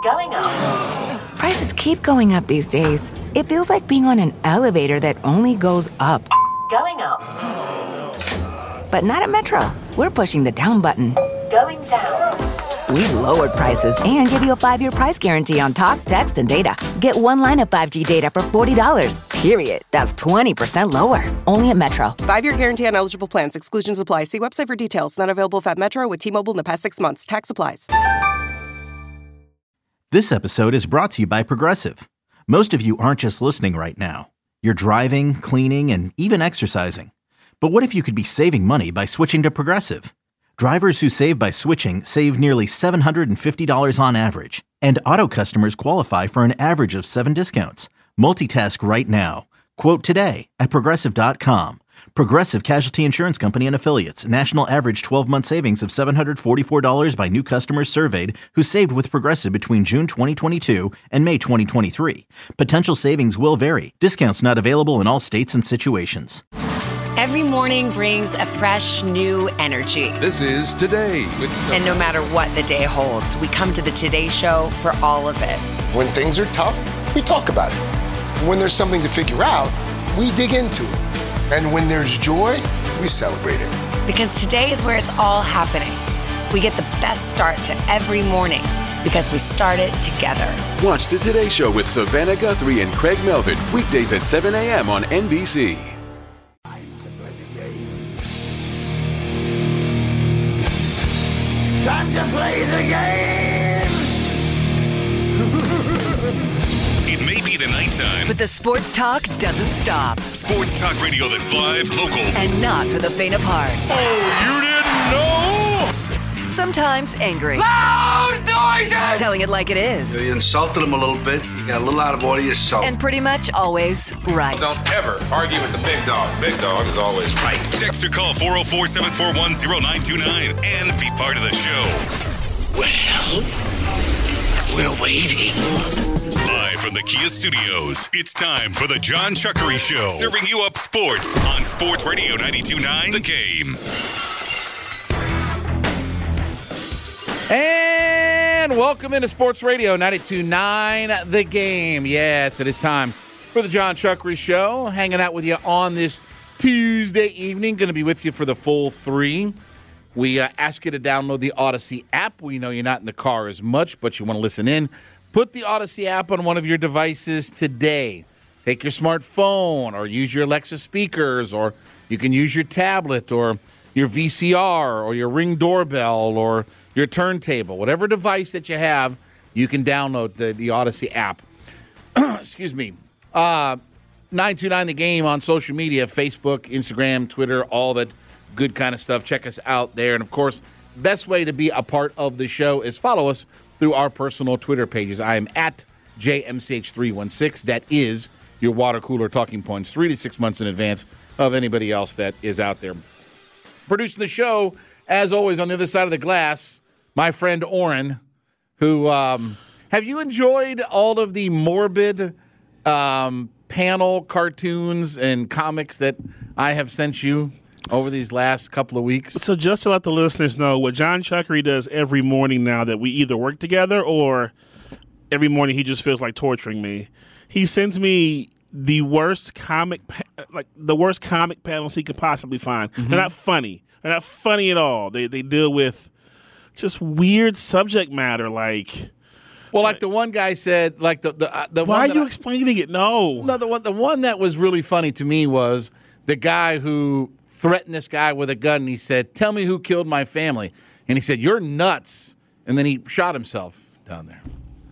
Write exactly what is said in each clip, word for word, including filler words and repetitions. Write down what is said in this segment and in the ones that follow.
Going up. Prices keep going up these days. It feels like being on an elevator that only goes up. Going up. But not at Metro. We're pushing the down button. Going down. We've lowered prices and give you a five-year price guarantee on talk, text, and data. Get one line of five G data for forty dollars. Period. That's twenty percent lower. Only at Metro. Five-year guarantee on eligible plans. Exclusions apply. See website for details. Not available at Metro with T-Mobile in the past six months. Tax applies. This episode is brought to you by Progressive. Most of you aren't just listening right now. You're driving, cleaning, and even exercising. But what if you could be saving money by switching to Progressive? Drivers who save by switching save nearly seven hundred fifty dollars on average. And auto customers qualify for an average of seven discounts. Multitask right now. Quote today at Progressive dot com. Progressive Casualty Insurance Company and Affiliates. National average twelve-month savings of seven hundred forty-four dollars by new customers surveyed who saved with Progressive between June twenty twenty-two and May twenty twenty-three. Potential savings will vary. Discounts not available in all states and situations. Every morning brings a fresh, new energy. This is Today with Sophie. And no matter what the day holds, we come to the Today Show for all of it. When things are tough, we talk about it. When there's something to figure out, we dig into it. And when there's joy, we celebrate it. Because today is where it's all happening. We get the best start to every morning because we start it together. Watch the Today Show with Savannah Guthrie and Craig Melvin, weekdays at seven a.m. on N B C. Time to play the game! It may be the nighttime, but the sports talk doesn't stop. Sports talk radio that's live, local, and not for the faint of heart. Oh, you didn't know? Sometimes angry. Loud noises! Telling it like it is. You insulted him a little bit. You got a little out of order yourself. And pretty much always right. Don't ever argue with the big dog. Big dog is always right. Text or call four oh four, seven four one, oh nine two nine and be part of the show. Well, we're waiting. Live from the Kia Studios, it's time for the John Chuckery Show. Serving you up sports on Sports Radio ninety-two point nine The Game. And welcome into Sports Radio ninety-two point nine The Game. Yes, it is time for the John Chuckery Show. Hanging out with you on this Tuesday evening. Going to be with you for the full three. We uh, ask you to download the Odyssey app. We know you're not in the car as much, but you want to listen in. Put the Odyssey app on one of your devices today. Take your smartphone or use your Alexa speakers, or you can use your tablet or your V C R or your Ring doorbell or your turntable. Whatever device that you have, you can download the, the Odyssey app. Excuse me. Uh, nine two nine The Game on social media, Facebook, Instagram, Twitter, all that good kind of stuff. Check us out there. And, of course, best way to be a part of the show is follow us through our personal Twitter pages. I am at J M C H three one six. That is your water cooler talking points, three to six months in advance of anybody else that is out there. Producing the show, as always, on the other side of the glass, my friend Oren, who um, have you enjoyed all of the morbid um, panel cartoons and comics that I have sent you over these last couple of weeks? So just to let the listeners know, what John Chuckery does every morning now that we either work together or every morning he just feels like torturing me, he sends me the worst comic, like the worst comic panels he could possibly find. Mm-hmm. They're not funny. They're not funny at all. They they deal with just weird subject matter, like. Well, like the one guy said, like the the, uh, the why one are you I, explaining it? No, no. The one the one that was really funny to me was the guy who threatened this guy with a gun. And he said, "Tell me who killed my family," and he said, "You're nuts," and then he shot himself down there.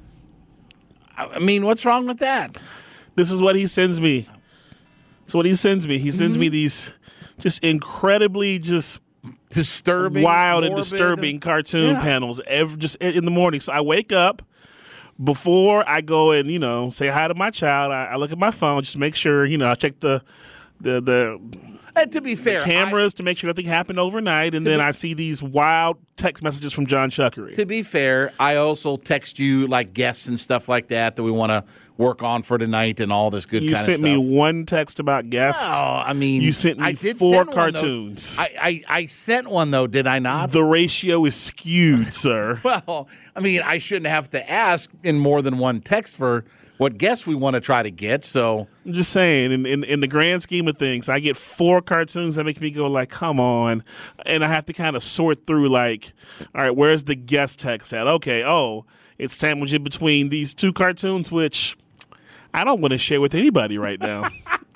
I mean, what's wrong with that? This is what he sends me. So what he sends me, he sends mm-hmm. me these just incredibly just. Disturbing, wild morbid. and disturbing cartoon yeah. panels every just in the morning. So I wake up before I go and you know say hi to my child. I, I look at my phone just to make sure you know I check the the the And to be fair, the cameras I, to make sure nothing happened overnight, and then be, I see these wild text messages from John Chuckery. To be fair, I also text you like guests and stuff like that that we want to work on for tonight and all this good you kind of stuff. You sent me one text about guests. Oh, I mean, you sent me I did four send cartoons. One, I, I I sent one though, did I not? The ratio is skewed, sir. Well, I mean, I shouldn't have to ask in more than one text for what guests we want to try to get. So I'm just saying, in, in in the grand scheme of things, I get four cartoons that make me go like, come on. And I have to kind of sort through like, all right, where's the guest text at? Okay, oh, it's sandwiched in between these two cartoons, which I don't want to share with anybody right now.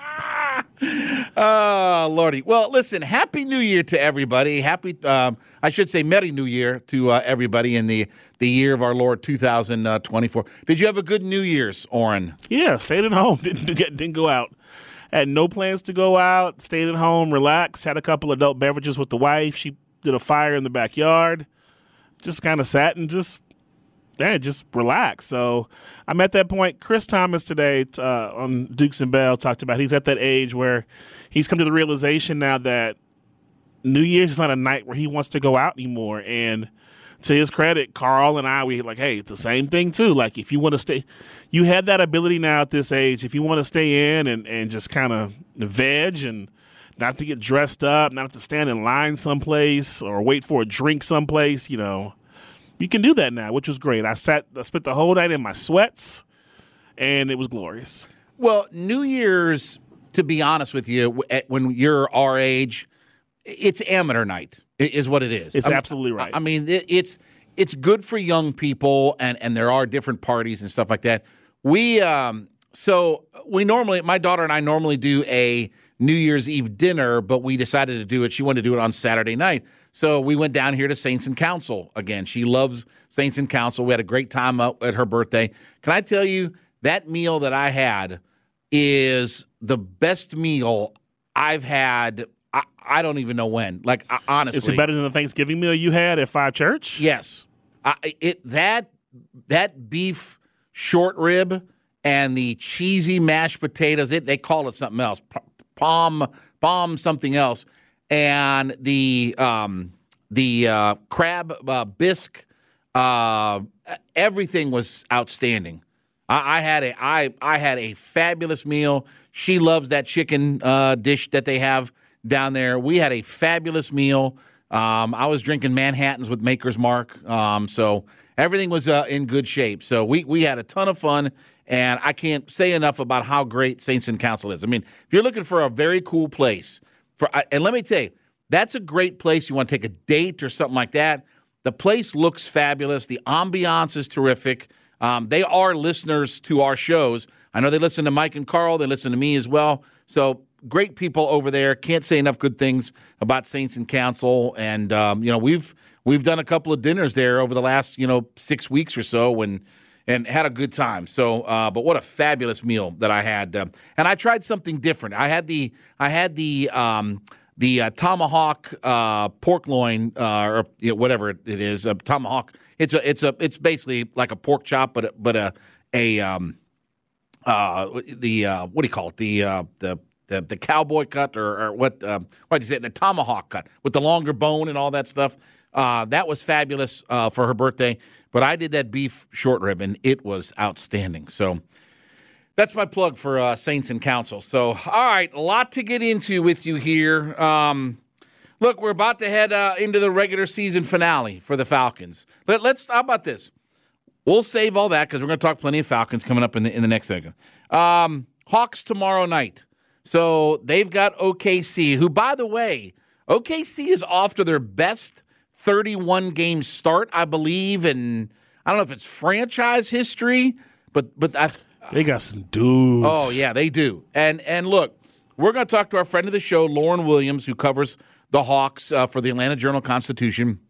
Oh, Lordy. Well, listen, Happy New Year to everybody. Happy, um, I should say Merry New Year to uh, everybody in the, the year of our Lord two thousand twenty-four. Did you have a good New Year's, Oren? Yeah, stayed at home. Didn't, get, didn't go out. Had no plans to go out. Stayed at home, relaxed, had a couple adult beverages with the wife. She did a fire in the backyard. Just kind of sat and just... Yeah, just relax. So I'm at that point. Chris Thomas today uh, on Dukes and Bell talked about he's at that age where he's come to the realization now that New Year's is not a night where he wants to go out anymore. And to his credit, Carl and I, we like, hey, it's the same thing too. Like if you want to stay, you have that ability now at this age. If you want to stay in and, and just kind of veg and not to get dressed up, not to stand in line someplace or wait for a drink someplace, you know, you can do that now, which was great. I sat, I spent the whole night in my sweats, and it was glorious. Well, New Year's, to be honest with you, when you're our age, it's amateur night, is what it is. It's I mean, absolutely right. I mean, it's it's good for young people, and, and there are different parties and stuff like that. We um, so we normally, my daughter and I normally do a New Year's Eve dinner, but we decided to do it. She wanted to do it on Saturday night. So we went down here to Saints and Council again. She loves Saints and Council. We had a great time at her birthday. Can I tell you, that meal that I had is the best meal I've had, I, I don't even know when. Like, I, honestly. Is it better than the Thanksgiving meal you had at Five Church? Yes. I, it that that beef short rib and the cheesy mashed potatoes, it, they call it something else. Palm, palm something else. And the um, the uh, crab uh, bisque, uh, everything was outstanding. I, I had a I I had a fabulous meal. She loves that chicken uh, dish that they have down there. We had a fabulous meal. Um, I was drinking Manhattans with Maker's Mark, um, so everything was uh, in good shape. So we we had a ton of fun, and I can't say enough about how great Saints and Council is. I mean, if you're looking for a very cool place. For, and let me tell you, that's a great place. You want to take a date or something like that. The place looks fabulous. The ambiance is terrific. Um, they are listeners to our shows. I know they listen to Mike and Carl. They listen to me as well. So great people over there. Can't say enough good things about Saints and Council. And um, you know, we've we've done a couple of dinners there over the last you know six weeks or so, and and had a good time. So, uh, but what a fabulous meal that I had. Uh, and I tried something different. I had the I had the um, the uh, tomahawk uh, pork loin uh, or you know, whatever it is, a tomahawk. It's a it's a it's basically like a pork chop, but a, but a a um, uh, the uh, what do you call it? The uh, the the the cowboy cut or, or what? Uh, what do you say? The tomahawk cut with the longer bone and all that stuff. Uh, that was fabulous uh, for her birthday. But I did that beef short rib, and it was outstanding. So that's my plug for uh, Saints and Council. So, all right, a lot to get into with you here. Um, look, we're about to head uh, into the regular season finale for the Falcons. Let, let's how about this? We'll save all that because we're going to talk plenty of Falcons coming up in the in the next second. Um, Hawks tomorrow night. So they've got O K C, who, by the way, O K C is off to their best thirty-one game start, I believe, and I don't know if it's franchise history, but but I, they got some dudes. Oh yeah, they do. And and look, we're going to talk to our friend of the show, Lauren Williams, who covers the Hawks uh, for the Atlanta Journal-Constitution.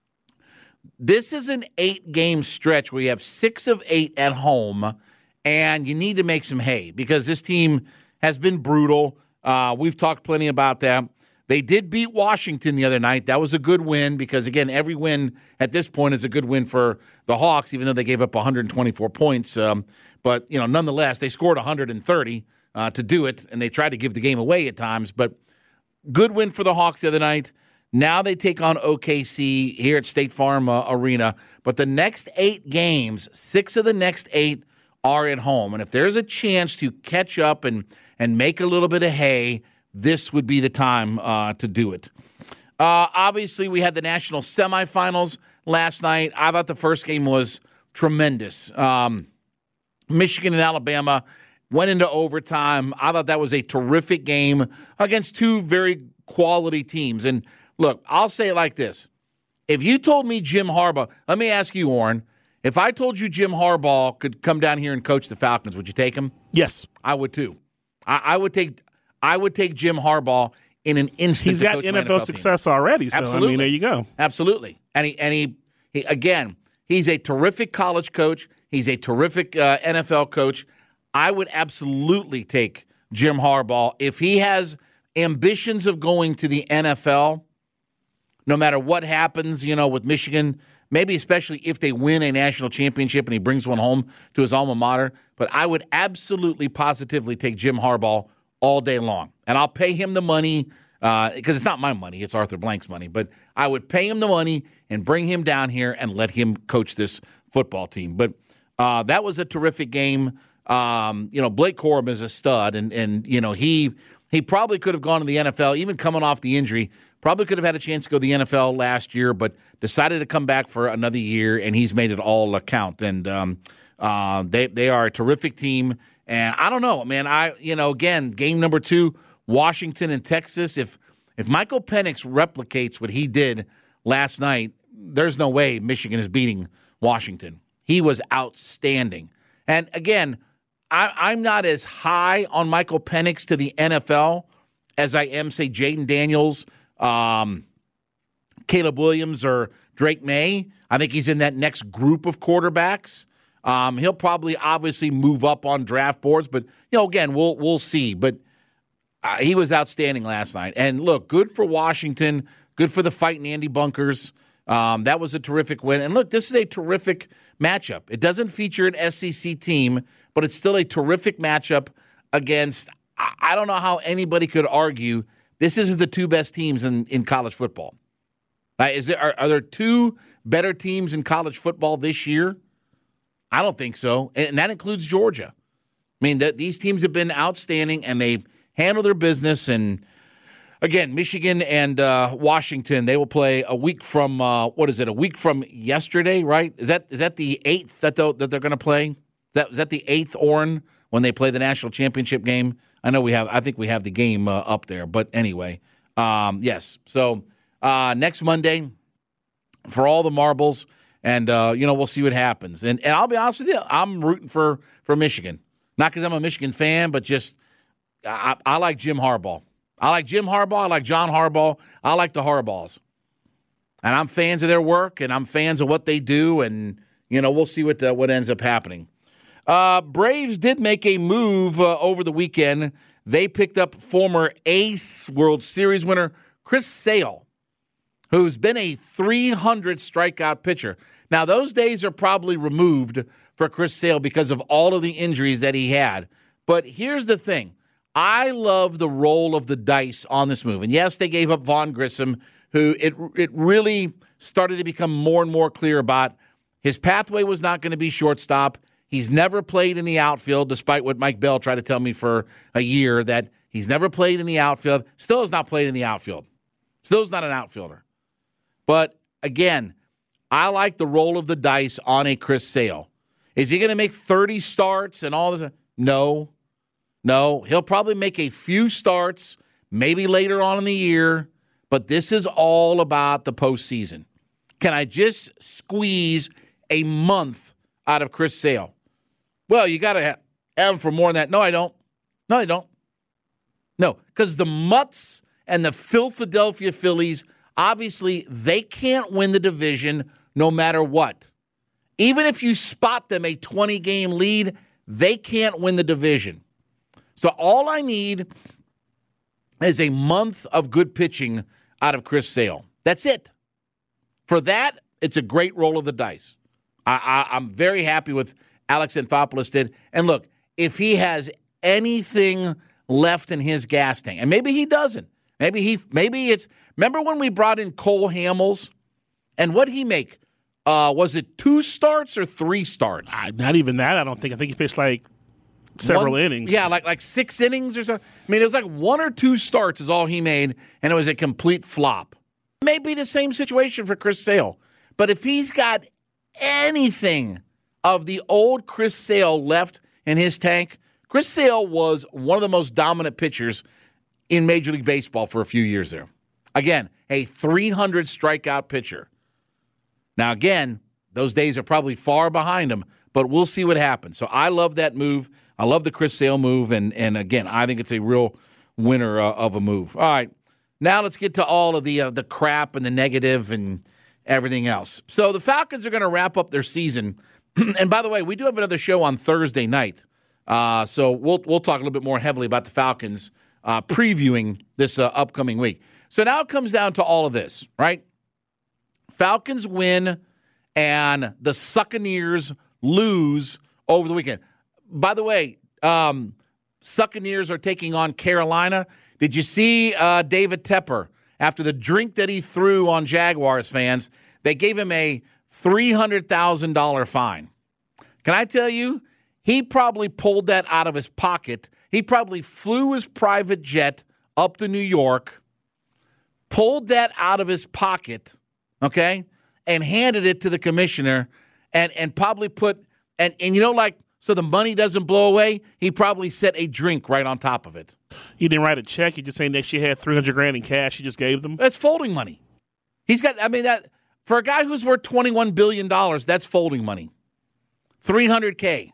This is an eight-game stretch where you have six of eight at home, and you need to make some hay because this team has been brutal. Uh, we've talked plenty about that. They did beat Washington the other night. That was a good win because, again, every win at this point is a good win for the Hawks, even though they gave up one hundred twenty-four points. Um, but, you know, nonetheless, they scored one hundred thirty uh, to do it, and they tried to give the game away at times. But good win for the Hawks the other night. Now they take on O K C here at State Farm uh, Arena. But the next eight games, six of the next eight are at home. And if there's a chance to catch up and, and make a little bit of hay, this would be the time uh, to do it. Uh, obviously, we had the national semifinals last night. I thought the first game was tremendous. Um, Michigan and Alabama went into overtime. I thought that was a terrific game against two very quality teams. And look, I'll say it like this. If you told me Jim Harbaugh, let me ask you, Warren, if I told you Jim Harbaugh could come down here and coach the Falcons, would you take him? Yes. I would too. I, I would take I would take Jim Harbaugh in an instant. He's got N F L success already, so Absolutely. I mean, there you go. Absolutely. And he, and he, he again, he's a terrific college coach. He's a terrific uh, N F L coach. I would absolutely take Jim Harbaugh. If he has ambitions of going to the N F L, no matter what happens, you know, with Michigan, maybe especially if they win a national championship and he brings one home to his alma mater, but I would absolutely positively take Jim Harbaugh all day long. And I'll pay him the money, because uh, it's not my money, it's Arthur Blank's money, but I would pay him the money and bring him down here and let him coach this football team. But uh, that was a terrific game. Um, you know, Blake Corum is a stud, and, and you know, he he probably could have gone to the N F L, even coming off the injury, probably could have had a chance to go to the N F L last year, but decided to come back for another year, and he's made it all count. And um, uh, they they are a terrific team. And I don't know, man. I you know, again, game number two, Washington and Texas. If if Michael Penix replicates what he did last night, there's no way Michigan is beating Washington. He was outstanding. And again, I, I'm not as high on Michael Penix to the N F L as I am, say, Jaden Daniels, um, Caleb Williams, or Drake May. I think he's in that next group of quarterbacks. Um, he'll probably obviously move up on draft boards, but you know, again, we'll we'll see. But uh, he was outstanding last night. And look, good for Washington, good for the Fighting Andy Bunkers. Um, that was a terrific win. And look, this is a terrific matchup. It doesn't feature an S E C team, but it's still a terrific matchup against. I, I don't know how anybody could argue this isn't the two best teams in, in college football. Uh, is there are, are there two better teams in college football this year? I don't think so, and that includes Georgia. I mean, the, these teams have been outstanding, and they handle their business. And, again, Michigan and uh, Washington, they will play a week from, uh, what is it, a week from yesterday, right? Is that is that the eighth that, they'll, that they're going to play? Is that, is that the eighth, Orrin, when they play the national championship game? I know we have, I think we have the game uh, up there. But anyway, um, yes. So uh, next Monday, for all the marbles. And, uh, you know, we'll see what happens. And and I'll be honest with you, I'm rooting for, for Michigan. Not because I'm a Michigan fan, but just I, I like Jim Harbaugh. I like Jim Harbaugh. I like John Harbaugh. I like the Harbaughs. And I'm fans of their work, and I'm fans of what they do. And, you know, we'll see what uh, what ends up happening. Uh, Braves did make a move uh, over the weekend. They picked up former ace World Series winner Chris Sale, who's been a three hundred strikeout pitcher. Now, those days are probably removed for Chris Sale because of all of the injuries that he had. But here's the thing. I love the roll of the dice on this move. And, yes, they gave up Vaughn Grissom, who it it really started to become more and more clear about his pathway was not going to be shortstop. He's never played in the outfield, despite what Mike Bell tried to tell me for a year, that he's never played in the outfield. Still has not played in the outfield. Still is not an outfielder. But, again, I like the roll of the dice on a Chris Sale. Is he going to make thirty starts and all this? No. No. He'll probably make a few starts, maybe later on in the year, but this is all about the postseason. Can I just squeeze a month out of Chris Sale? Well, you got to have him for more than that. No, I don't. No, I don't. No, because the Mutts and the Philadelphia Phillies, obviously, they can't win the division no matter what. Even if you spot them a twenty-game lead, they can't win the division. So all I need is a month of good pitching out of Chris Sale. That's it. For that, it's a great roll of the dice. I, I, I'm very happy with Alex Anthopoulos did. And look, if he has anything left in his gas tank, and maybe he doesn't, Maybe he. Maybe it's. Remember when we brought in Cole Hamels, and what he make? Uh, was it two starts or three starts? Uh, not even that. I don't think. I think he pitched like several one, innings. Yeah, like like six innings or so. I mean, it was like one or two starts is all he made, and it was a complete flop. Maybe the same situation for Chris Sale, but if he's got anything of the old Chris Sale left in his tank, Chris Sale was one of the most dominant pitchers in Major League Baseball for a few years there. Again, a three hundred strikeout pitcher. Now, again, those days are probably far behind him, but we'll see what happens. So I love that move. I love the Chris Sale move, and, and again, I think it's a real winner uh, of a move. All right, now let's get to all of the uh, the crap and the negative and everything else. So the Falcons are going to wrap up their season. And by the way, we do have another show on Thursday night, uh, so we'll we'll talk a little bit more heavily about the Falcons uh, previewing this uh, upcoming week. So now it comes down to all of this, right? Falcons win, and the Succaneers lose over the weekend. By the way, um, Succaneers are taking on Carolina. Did you see uh, David Tepper, after the drink that he threw on Jaguars fans, they gave him a three hundred thousand dollars fine. Can I tell you, he probably pulled that out of his pocket. He probably flew his private jet up to New York, pulled that out of his pocket, okay, and handed it to the commissioner, and, and probably put, and, and you know, like, so the money doesn't blow away, he probably set a drink right on top of it. He didn't write a check. He just saying next year had three hundred grand in cash he just gave them. That's folding money. He's got, I mean, that for a guy who's worth twenty-one billion dollars, that's folding money. three hundred K.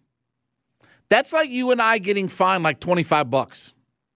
That's like you and I getting fined like twenty-five bucks.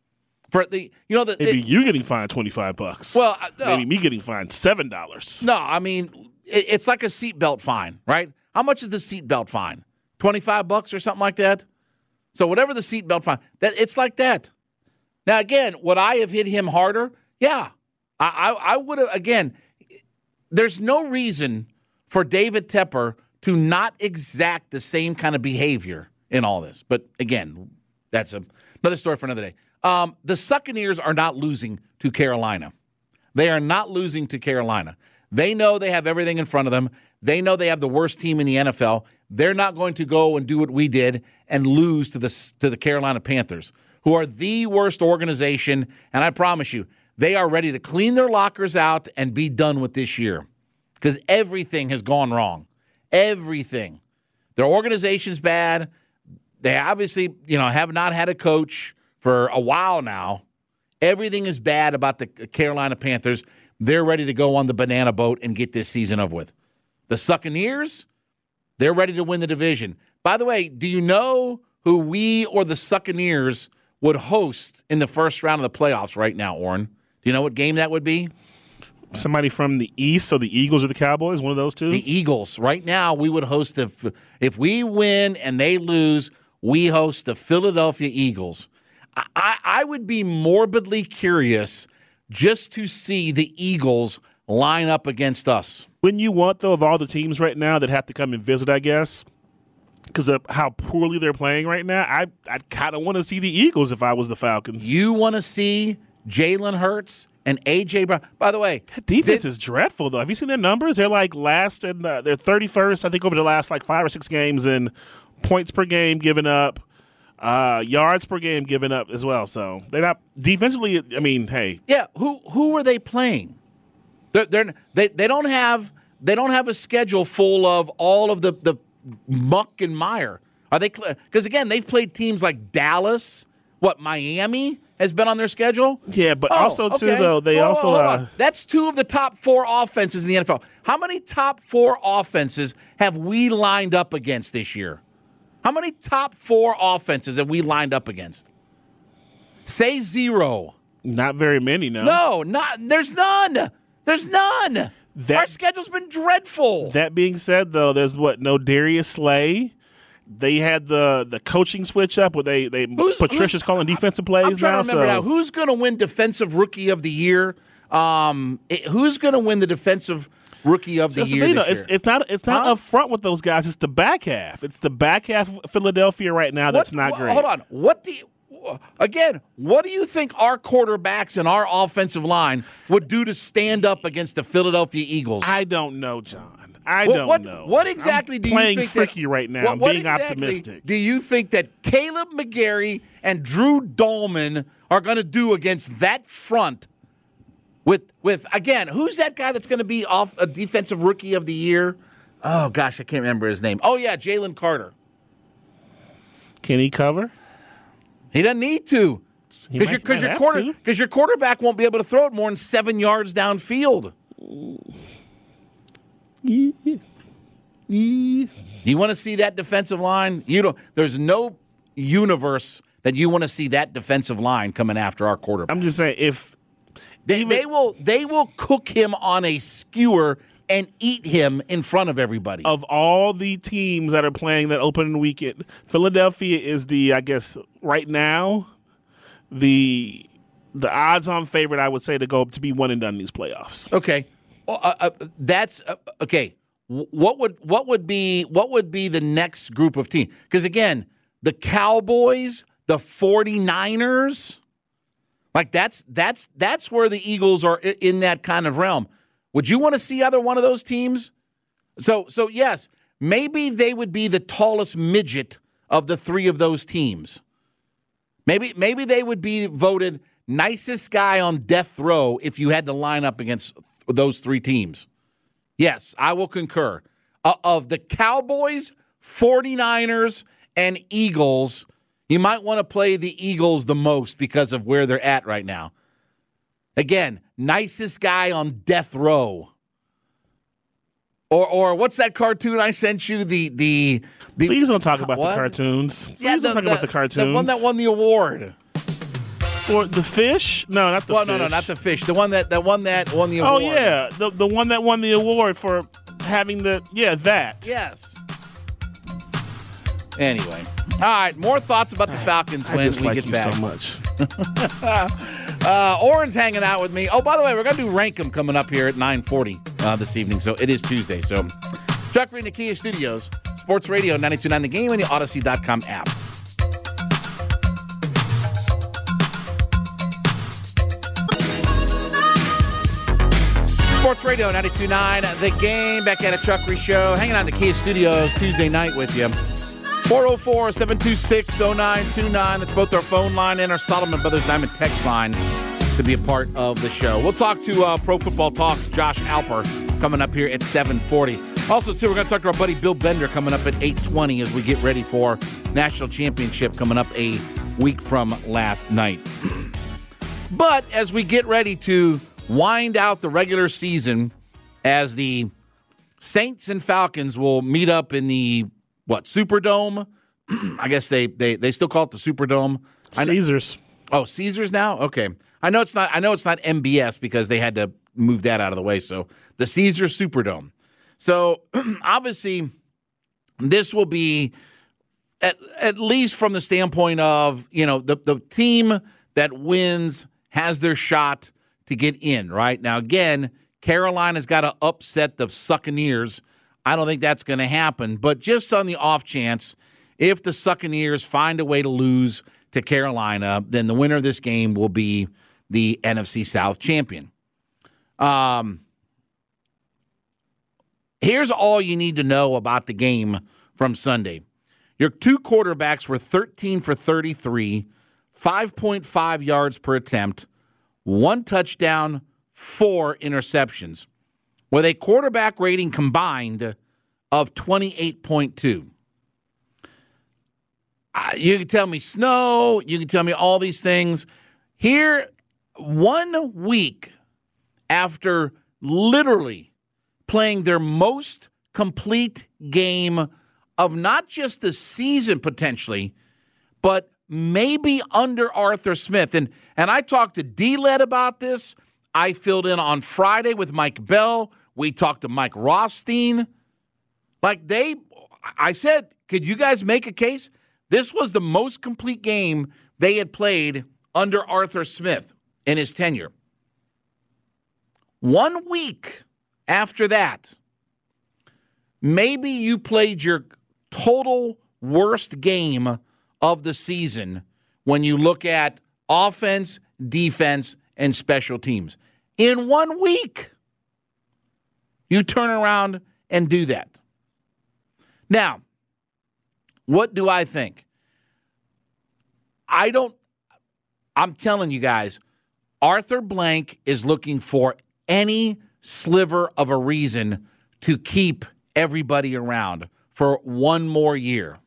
For the, you know, the, Maybe it, you getting fined twenty-five bucks. Well, uh, no. Maybe me getting fined seven dollars. No, I mean, it, it's like a seatbelt fine, right? How much is the seatbelt fine? twenty-five bucks or something like that? So whatever the seatbelt fine, that it's like that. Now, again, would I have hit him harder? Yeah. I, I, I would have, again, there's no reason for David Tepper to not exact the same kind of behavior in all this. But, again, that's a, another story for another day. Um, the Succaneers are not losing to Carolina. They are not losing to Carolina. They know they have everything in front of them. They know they have the worst team in the N F L. They're not going to go and do what we did and lose to the to the Carolina Panthers, who are the worst organization. And I promise you, they are ready to clean their lockers out and be done with this year because everything has gone wrong. Everything. Their organization's bad. They obviously, you know, have not had a coach for a while now. Everything is bad about the Carolina Panthers. They're ready to go on the banana boat and get this season over with. The Succaneers, they're ready to win the division. By the way, do you know who we or the Succaneers would host in the first round of the playoffs right now, Orrin? Do you know what game that would be? Somebody from the East, so the Eagles or the Cowboys, one of those two? The Eagles. Right now, we would host the – if we win and they lose, we host the Philadelphia Eagles. I, I would be morbidly curious just to see the Eagles line up against us. Wouldn't you want, though, of all the teams right now that have to come and visit, I guess, because of how poorly they're playing right now, I I kind of want to see the Eagles if I was the Falcons. You want to see Jalen Hurts and A J Brown. By the way, that defense did, is dreadful, though. Have you seen their numbers? They're like last and uh, they're thirty-first, I think, over the last like five or six games in points per game given up, uh, yards per game given up as well. So they're not defensively. I mean, hey, yeah. Who who are they playing? They're, they're they they don't have they don't have a schedule full of all of the the muck and mire. Are they? Because again, they've played teams like Dallas. What, Miami has been on their schedule? Yeah, but oh, also, too, okay. though, they oh, also hold uh, on. That's two of the top four offenses in the N F L. How many top four offenses have we lined up against this year? How many top four offenses have we lined up against? Say zero. Not very many, no. No, not. There's none. There's none. That, Our schedule's been dreadful. That being said, though, there's what, no Darius Slay. They had the the coaching switch up where they, they who's, Patricia's who's, calling defensive plays I'm trying now. to remember so. now. Who's going to win Defensive Rookie of the Year? Um, it, who's going to win the Defensive Rookie of the so Year? You know, this it's, year? it's not it's not huh? up front with those guys. It's the back half. It's the back half of Philadelphia right now that's what, not what, great. Hold on. What do you, what again, what do you think our quarterbacks and our offensive line would do to stand up against the Philadelphia Eagles? I don't know, John. I what, don't what, know. What exactly I'm do you playing think freaky that, right now. What, I'm what being exactly optimistic. Do you think that Caleb McGarry and Drew Dahlman are going to do against that front? With with again, who's that guy that's going to be off a defensive rookie of the year? Oh gosh, I can't remember his name. Oh yeah, Jalen Carter. Can he cover? He doesn't need to, because your because your quarter because your quarterback won't be able to throw it more than seven yards downfield. Yeah. Yeah. You want to see that defensive line? You don't. There's no universe that you want to see that defensive line coming after our quarterback. I'm just saying if. They, Even, they will they will cook him on a skewer and eat him in front of everybody. Of all the teams that are playing that opening weekend, Philadelphia is the, I guess, right now, the the odds-on favorite, I would say, to go to be one and done in these playoffs. Okay, well, uh, uh, that's uh, okay. What would what would be what would be the next group of teams? Because again, the Cowboys, the 49ers. Like that's that's that's where the Eagles are in that kind of realm. Would you want to see either one of those teams? So so yes, maybe they would be the tallest midget of the three of those teams. Maybe maybe they would be voted nicest guy on death row if you had to line up against those three teams. Yes, I will concur. Uh, of the Cowboys, 49ers, and Eagles, you might want to play the Eagles the most because of where they're at right now. Again, nicest guy on death row. Or or what's that cartoon I sent you? The the, the Please don't talk about what? the cartoons. Please Yeah, don't the, talk the, about the cartoons. The one that won the award. Or the fish? No, not the well, fish. no, no, not the fish. The one that the one that won the award. Oh yeah, the the one that won the award for having the yeah that. Yes. Anyway, all right. More thoughts about the Falcons I when just we like get you back. so much. uh, Oren's hanging out with me. Oh, by the way, we're gonna do Rankum coming up here at nine forty uh, this evening. So it is Tuesday. So Chuckery in the Kia Studios, Sports Radio ninety-two point nine The Game, and the Odyssey dot com app. Sports Radio ninety-two point nine The Game, back at a Chuckery Show, hanging out in the Kia Studios Tuesday night with you. four oh four, seven two six, oh nine two nine. That's both our phone line and our Solomon Brothers Diamond text line to be a part of the show. We'll talk to uh, Pro Football Talk's Josh Alper coming up here at seven forty. Also, too, we're going to talk to our buddy Bill Bender coming up at eight twenty as we get ready for National Championship coming up a week from last night. But as we get ready to wind out the regular season, as the Saints and Falcons will meet up in the, what, Superdome? I guess they, they, they still call it the Superdome. Caesars. Oh, Caesars now? Okay. I know it's not I know it's not M B S because they had to move that out of the way. So the Caesars Superdome. So obviously this will be at, at least from the standpoint of, you know, the, the team that wins has their shot to get in, right? Now, again, Carolina's got to upset the Succaneers. I don't think that's going to happen. But just on the off chance, if the Succaneers find a way to lose to Carolina, then the winner of this game will be the N F C South champion. Um, here's all you need to know about the game from Sunday. Your two quarterbacks were thirteen for thirty-three, five point five yards per attempt, one touchdown, four interceptions, with a quarterback rating combined of twenty-eight point two. Uh, you can tell me snow, you can tell me all these things. Here, one week after literally playing their most complete game of not just the season potentially, but maybe under Arthur Smith. And and I talked to D-Led about this. I filled in on Friday with Mike Bell. We talked to Mike Rothstein. Like they, I said, could you guys make a case? This was the most complete game they had played under Arthur Smith in his tenure. One week after that, maybe you played your total worst game of the season when you look at offense, defense, and special teams. In one week, you turn around and do that. Now, what do I think? I don't, I'm telling you guys, Arthur Blank is looking for any sliver of a reason to keep everybody around for one more year.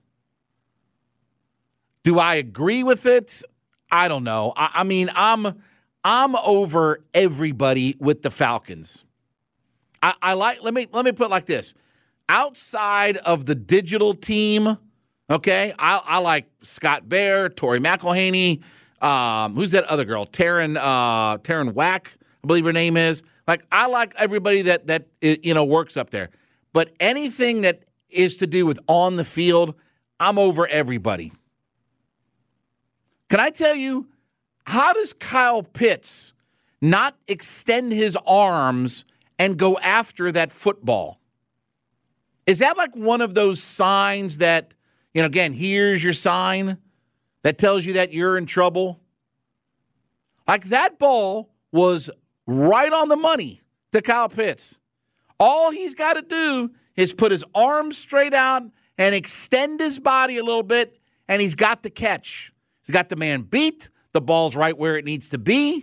Do I agree with it? I don't know. I, I mean, I'm I'm over everybody with the Falcons. I, I like let me let me put it like this. Outside of the digital team, okay, I, I like Scott Bair, Tori McElhaney. Um, who's that other girl? Taryn uh, Taryn Wack, I believe her name is. Like, I like everybody that that you know works up there. But anything that is to do with on the field, I'm over everybody. Can I tell you, how does Kyle Pitts not extend his arms and go after that football? Is that like one of those signs that, you know, again, here's your sign that tells you that you're in trouble? Like, that ball was right on the money to Kyle Pitts. All he's got to do is put his arms straight out and extend his body a little bit, and he's got the catch. He's got the man beat. The ball's right where it needs to be.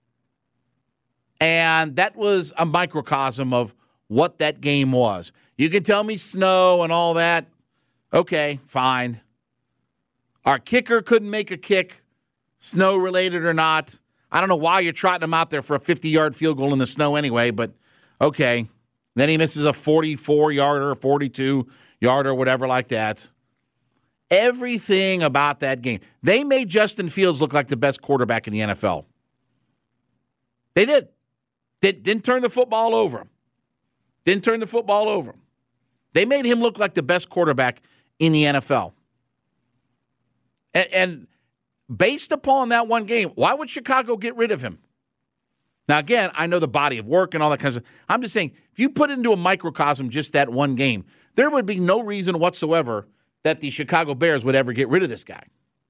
And that was a microcosm of what that game was. You can tell me snow and all that. Okay, fine. Our kicker couldn't make a kick, snow-related or not. I don't know why you're trotting him out there for a fifty-yard field goal in the snow anyway, but okay. Then he misses a forty-four-yarder, forty-two-yarder, whatever like that. Everything about that game. They made Justin Fields look like the best quarterback in the N F L. They did. They didn't turn the football over. Didn't turn the football over. They made him look like the best quarterback in the N F L. And, and based upon that one game, why would Chicago get rid of him? Now, again, I know the body of work and all that kind of stuff. I'm just saying, if you put it into a microcosm just that one game, there would be no reason whatsoever that the Chicago Bears would ever get rid of this guy.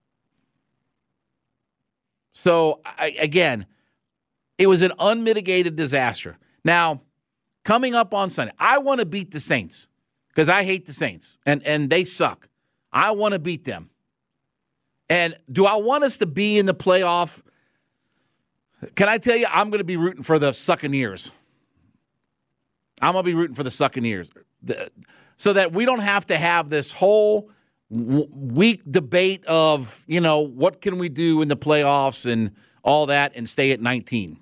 So, I, again, it was an unmitigated disaster. Now, coming up on Sunday, I want to beat the Saints because I hate the Saints, and, and they suck. I want to beat them. And do I want us to be in the playoff? Can I tell you, I'm going to be rooting for the Succaneers. I'm going to be rooting for the Succaneers. The, so that we don't have to have this whole w- week debate of, you know, what can we do in the playoffs and all that and stay at nineteen.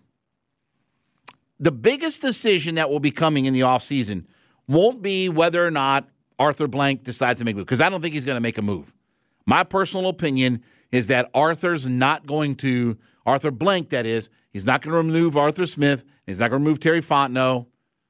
The biggest decision that will be coming in the offseason won't be whether or not Arthur Blank decides to make a move, because I don't think he's going to make a move. My personal opinion is that Arthur's not going to, Arthur Blank, that is, he's not going to remove Arthur Smith. He's not going to remove Terry Fontenot.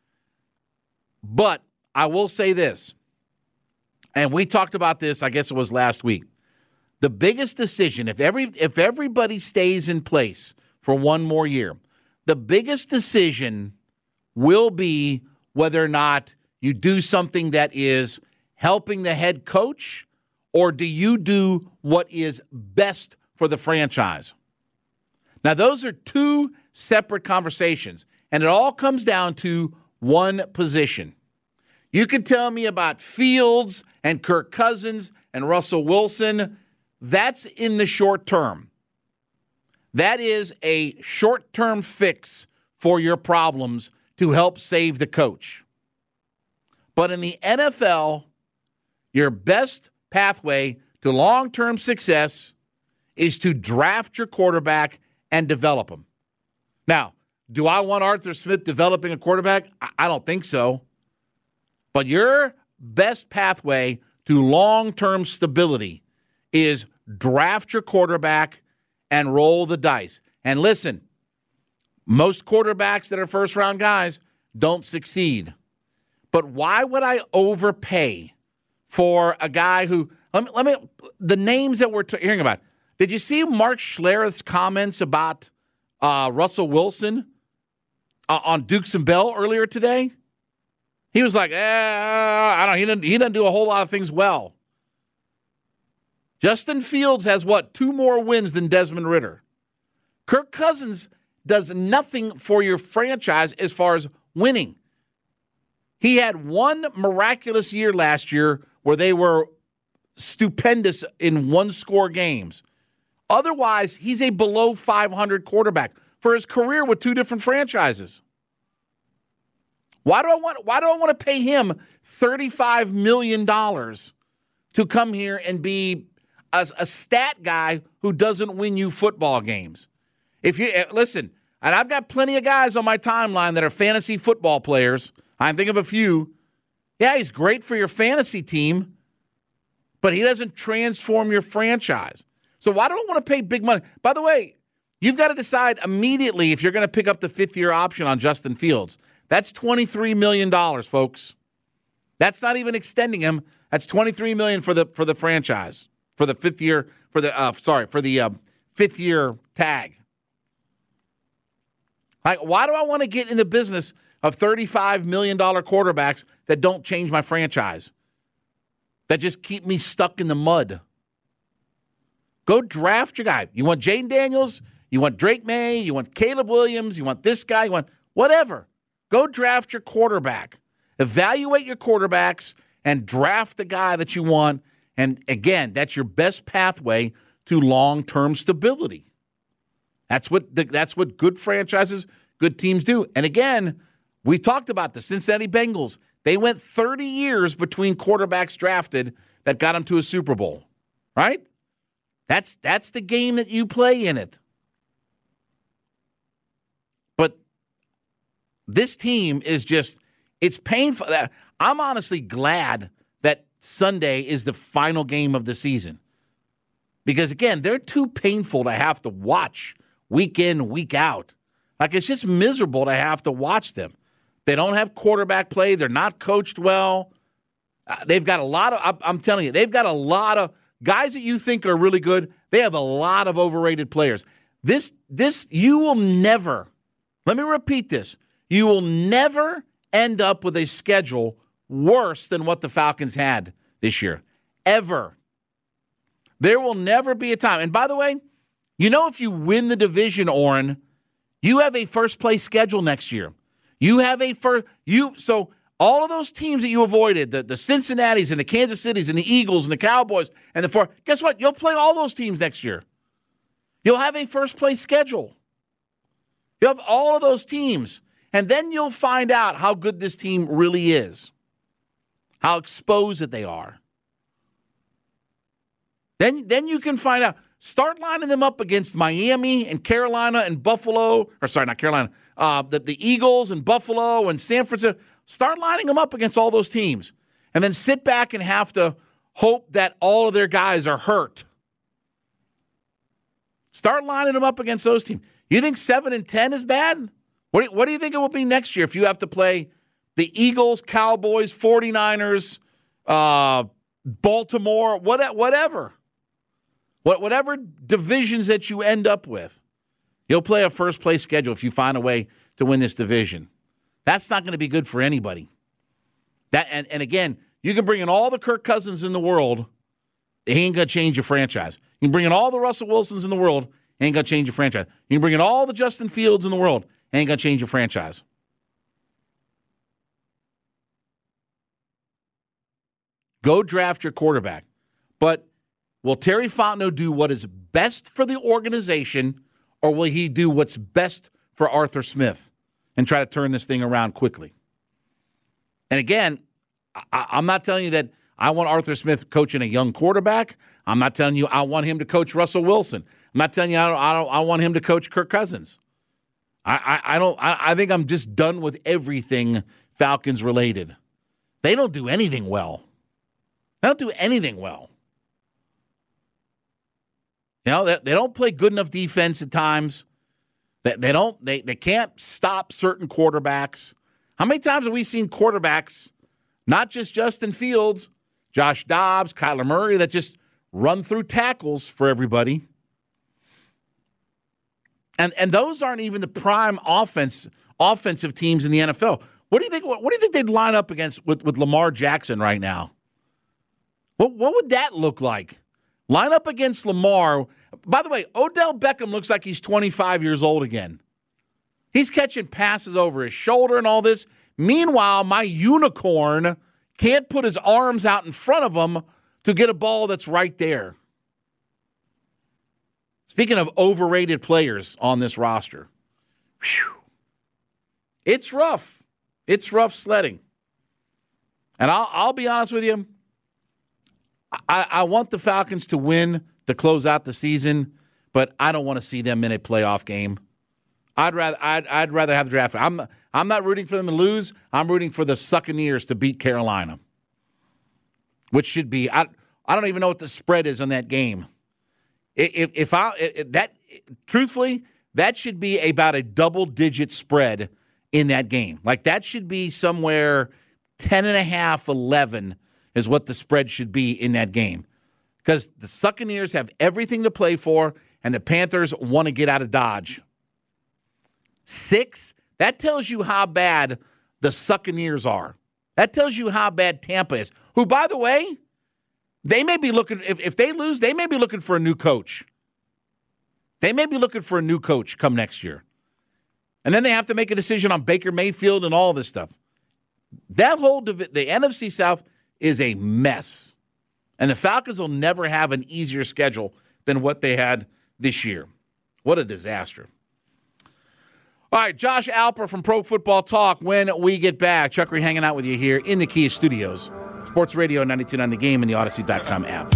But I will say this, and we talked about this, I guess it was last week. The biggest decision, if every if everybody stays in place for one more year, the biggest decision will be whether or not you do something that is helping the head coach, or do you do what is best for the franchise? Now, those are two separate conversations, and it all comes down to one position. You can tell me about Fields and Kirk Cousins and Russell Wilson. That's in the short term. That is a short-term fix for your problems to help save the coach. But in the N F L, your best pathway to long-term success is to draft your quarterback and develop him. Now, do I want Arthur Smith developing a quarterback? I don't think so. But your best pathway to long-term stability is draft your quarterback and roll the dice. And listen, most quarterbacks that are first-round guys don't succeed. But why would I overpay for a guy who, let me, let me the names that we're t- hearing about. Did you see Mark Schlereth's comments about uh, Russell Wilson uh, on Dukes and Bell earlier today? He was like, eh, I don't. He didn't. He didn't do a whole lot of things well. Justin Fields has, what, two more wins than Desmond Ridder. Kirk Cousins does nothing for your franchise as far as winning. He had one miraculous year last year where they were stupendous in one-score games. Otherwise, he's a below five hundred quarterback for his career with two different franchises. Why do I want, why do I want to pay him thirty-five million dollars to come here and be a, a stat guy who doesn't win you football games? If you listen, and I've got plenty of guys on my timeline that are fantasy football players. I think of a few. Yeah, he's great for your fantasy team, but he doesn't transform your franchise. So why do I want to pay big money? By the way, you've got to decide immediately if you're going to pick up the fifth-year option on Justin Fields. That's twenty-three million dollars, folks. That's not even extending him. That's twenty-three million dollars for the for the franchise, for the fifth year, for the uh, sorry, for the uh, fifth year tag. Like, why do I want to get in the business of thirty-five million dollars quarterbacks that don't change my franchise, that just keep me stuck in the mud? Go draft your guy. You want Jaden Daniels, you want Drake May, you want Caleb Williams, you want this guy, you want whatever. Go draft your quarterback. Evaluate your quarterbacks and draft the guy that you want. And again, that's your best pathway to long-term stability. That's what the, that's what good franchises, good teams do. And again, we talked about the Cincinnati Bengals. They went thirty years between quarterbacks drafted that got them to a Super Bowl, right? That's that's the game that you play in it. But this team is just, it's painful. I'm honestly glad that Sunday is the final game of the season. Because, again, they're too painful to have to watch week in, week out. Like, it's just miserable to have to watch them. They don't have quarterback play. They're not coached well. Uh, they've got a lot of, I'm telling you, they've got a lot of guys that you think are really good. They have a lot of overrated players. This, this, you will never, let me repeat this, you will never end up with a schedule worse than what the Falcons had this year. Ever. There will never be a time. And by the way, you know, if you win the division, Oren, you have a first-place schedule next year. You have a first, you, so all of those teams that you avoided, the, the Cincinnatis and the Kansas Cities and the Eagles and the Cowboys and the four, guess what? You'll play all those teams next year. You'll have a first-place schedule. You'll have all of those teams. And then you'll find out how good this team really is, how exposed that they are. Then, then you can find out. Start lining them up against Miami and Carolina and Buffalo, or sorry, not Carolina, uh, the, the Eagles and Buffalo and San Francisco. Start lining them up against all those teams. And then sit back and have to hope that all of their guys are hurt. Start lining them up against those teams. You think seven and ten is bad? What do, you, what do you think it will be next year if you have to play the Eagles, Cowboys, forty-niners, uh, Baltimore, what, whatever? What, whatever divisions that you end up with, you'll play a first-place schedule if you find a way to win this division. That's not going to be good for anybody. That and, and again, you can bring in all the Kirk Cousins in the world, he ain't going to change your franchise. You can bring in all the Russell Wilsons in the world, he ain't going to change your franchise. You can bring in all the Justin Fields in the world, he ain't going to change your franchise. Go draft your quarterback. But will Terry Fontenot do what is best for the organization, or will he do what's best for Arthur Smith and try to turn this thing around quickly? And again, I, I'm not telling you that I want Arthur Smith coaching a young quarterback. I'm not telling you I want him to coach Russell Wilson. I'm not telling you I don't, I, don't, I want him to coach Kirk Cousins. I, I, I don't. I, I think I'm just done with everything Falcons related. They don't do anything well. They don't do anything well. You know, they, they don't play good enough defense at times. They, they don't. They, they can't stop certain quarterbacks. How many times have we seen quarterbacks, not just Justin Fields, Josh Dobbs, Kyler Murray, that just run through tackles for everybody? And and those aren't even the prime offense offensive teams in the N F L. What do you think? What, what do you think they'd line up against with, with Lamar Jackson right now? What what would that look like? Line up against Lamar. By the way, Odell Beckham looks like he's twenty-five years old again. He's catching passes over his shoulder and all this. Meanwhile, my unicorn can't put his arms out in front of him to get a ball that's right there. Speaking of overrated players on this roster, whew, it's rough. It's rough sledding. And I'll, I'll be honest with you, I, I want the Falcons to win to close out the season, but I don't want to see them in a playoff game. I'd rather I'd, I'd rather have the draft. I'm I'm not rooting for them to lose. I'm rooting for the Succaneers to beat Carolina, which should be I I don't even know what the spread is on that game. If if I if that truthfully that should be about a double digit spread in that game. Like that should be somewhere ten and a half, eleven is what the spread should be in that game. Because the Succaneers have everything to play for, and the Panthers want to get out of Dodge. Six, that tells you how bad the Succaneers are. That tells you how bad Tampa is, who, by the way, they may be looking, if, if they lose, they may be looking for a new coach. They may be looking for a new coach come next year. And then they have to make a decision on Baker Mayfield and all this stuff. That whole, divi- the N F C South is a mess. And the Falcons will never have an easier schedule than what they had this year. What a disaster. All right, Josh Alper from Pro Football Talk when we get back. Chuckery hanging out with you here in the Kia Studios. Sports Radio ninety-two point nine The Game and the Odyssey dot com app.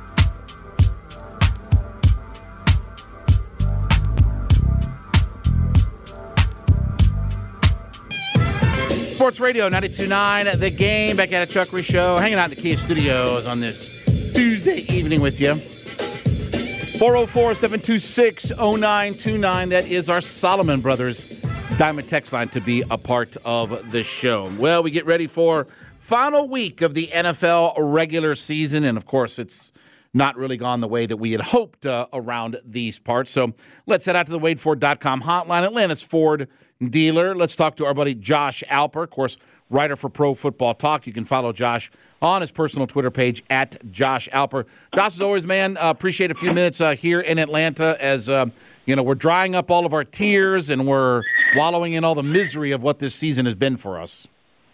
Sports Radio ninety-two point nine The Game. Back at a Chuckery Show. Hanging out in the Kia Studios on this Tuesday evening with you. four oh four, seven two six, oh nine two nine. That is our Solomon Brothers Diamond Text line to be a part of the show. Well, we get ready for final week of the N F L regular season, and of course, it's not really gone the way that we had hoped uh, around these parts. So let's head out to the Wade Ford dot com hotline, Atlanta's Ford dealer. Let's talk to our buddy Josh Alper, of course, writer for Pro Football Talk. You can follow Josh on his personal Twitter page at Josh Alper. Josh, as always, man, uh, appreciate a few minutes uh, here in Atlanta as uh, you know we're drying up all of our tears and we're wallowing in all the misery of what this season has been for us.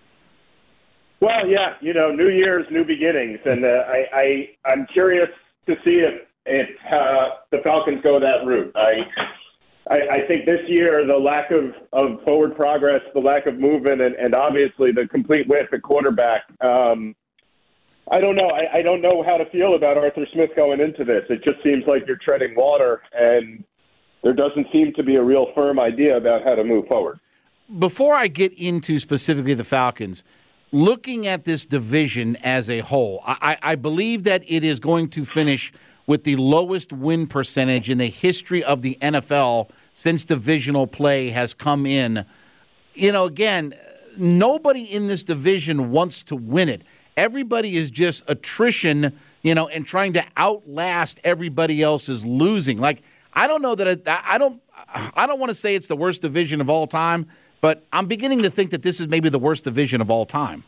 Well, yeah, you know, New Year's, new beginnings, and uh, I, I I'm curious to see if if uh, the Falcons go that route. I. I, I think this year the lack of, of forward progress, the lack of movement, and, and obviously the complete whiff at quarterback. Um, I don't know. I, I don't know how to feel about Arthur Smith going into this. It just seems like you're treading water, and there doesn't seem to be a real firm idea about how to move forward. Before I get into specifically the Falcons, looking at this division as a whole, I, I believe that it is going to finish with the lowest win percentage in the history of the N F L since divisional play has come in. You know, again, nobody in this division wants to win it. Everybody is just attrition, you know, and trying to outlast everybody else's losing. Like, I don't know that it, I don't I don't want to say it's the worst division of all time, but I'm beginning to think that this is maybe the worst division of all time.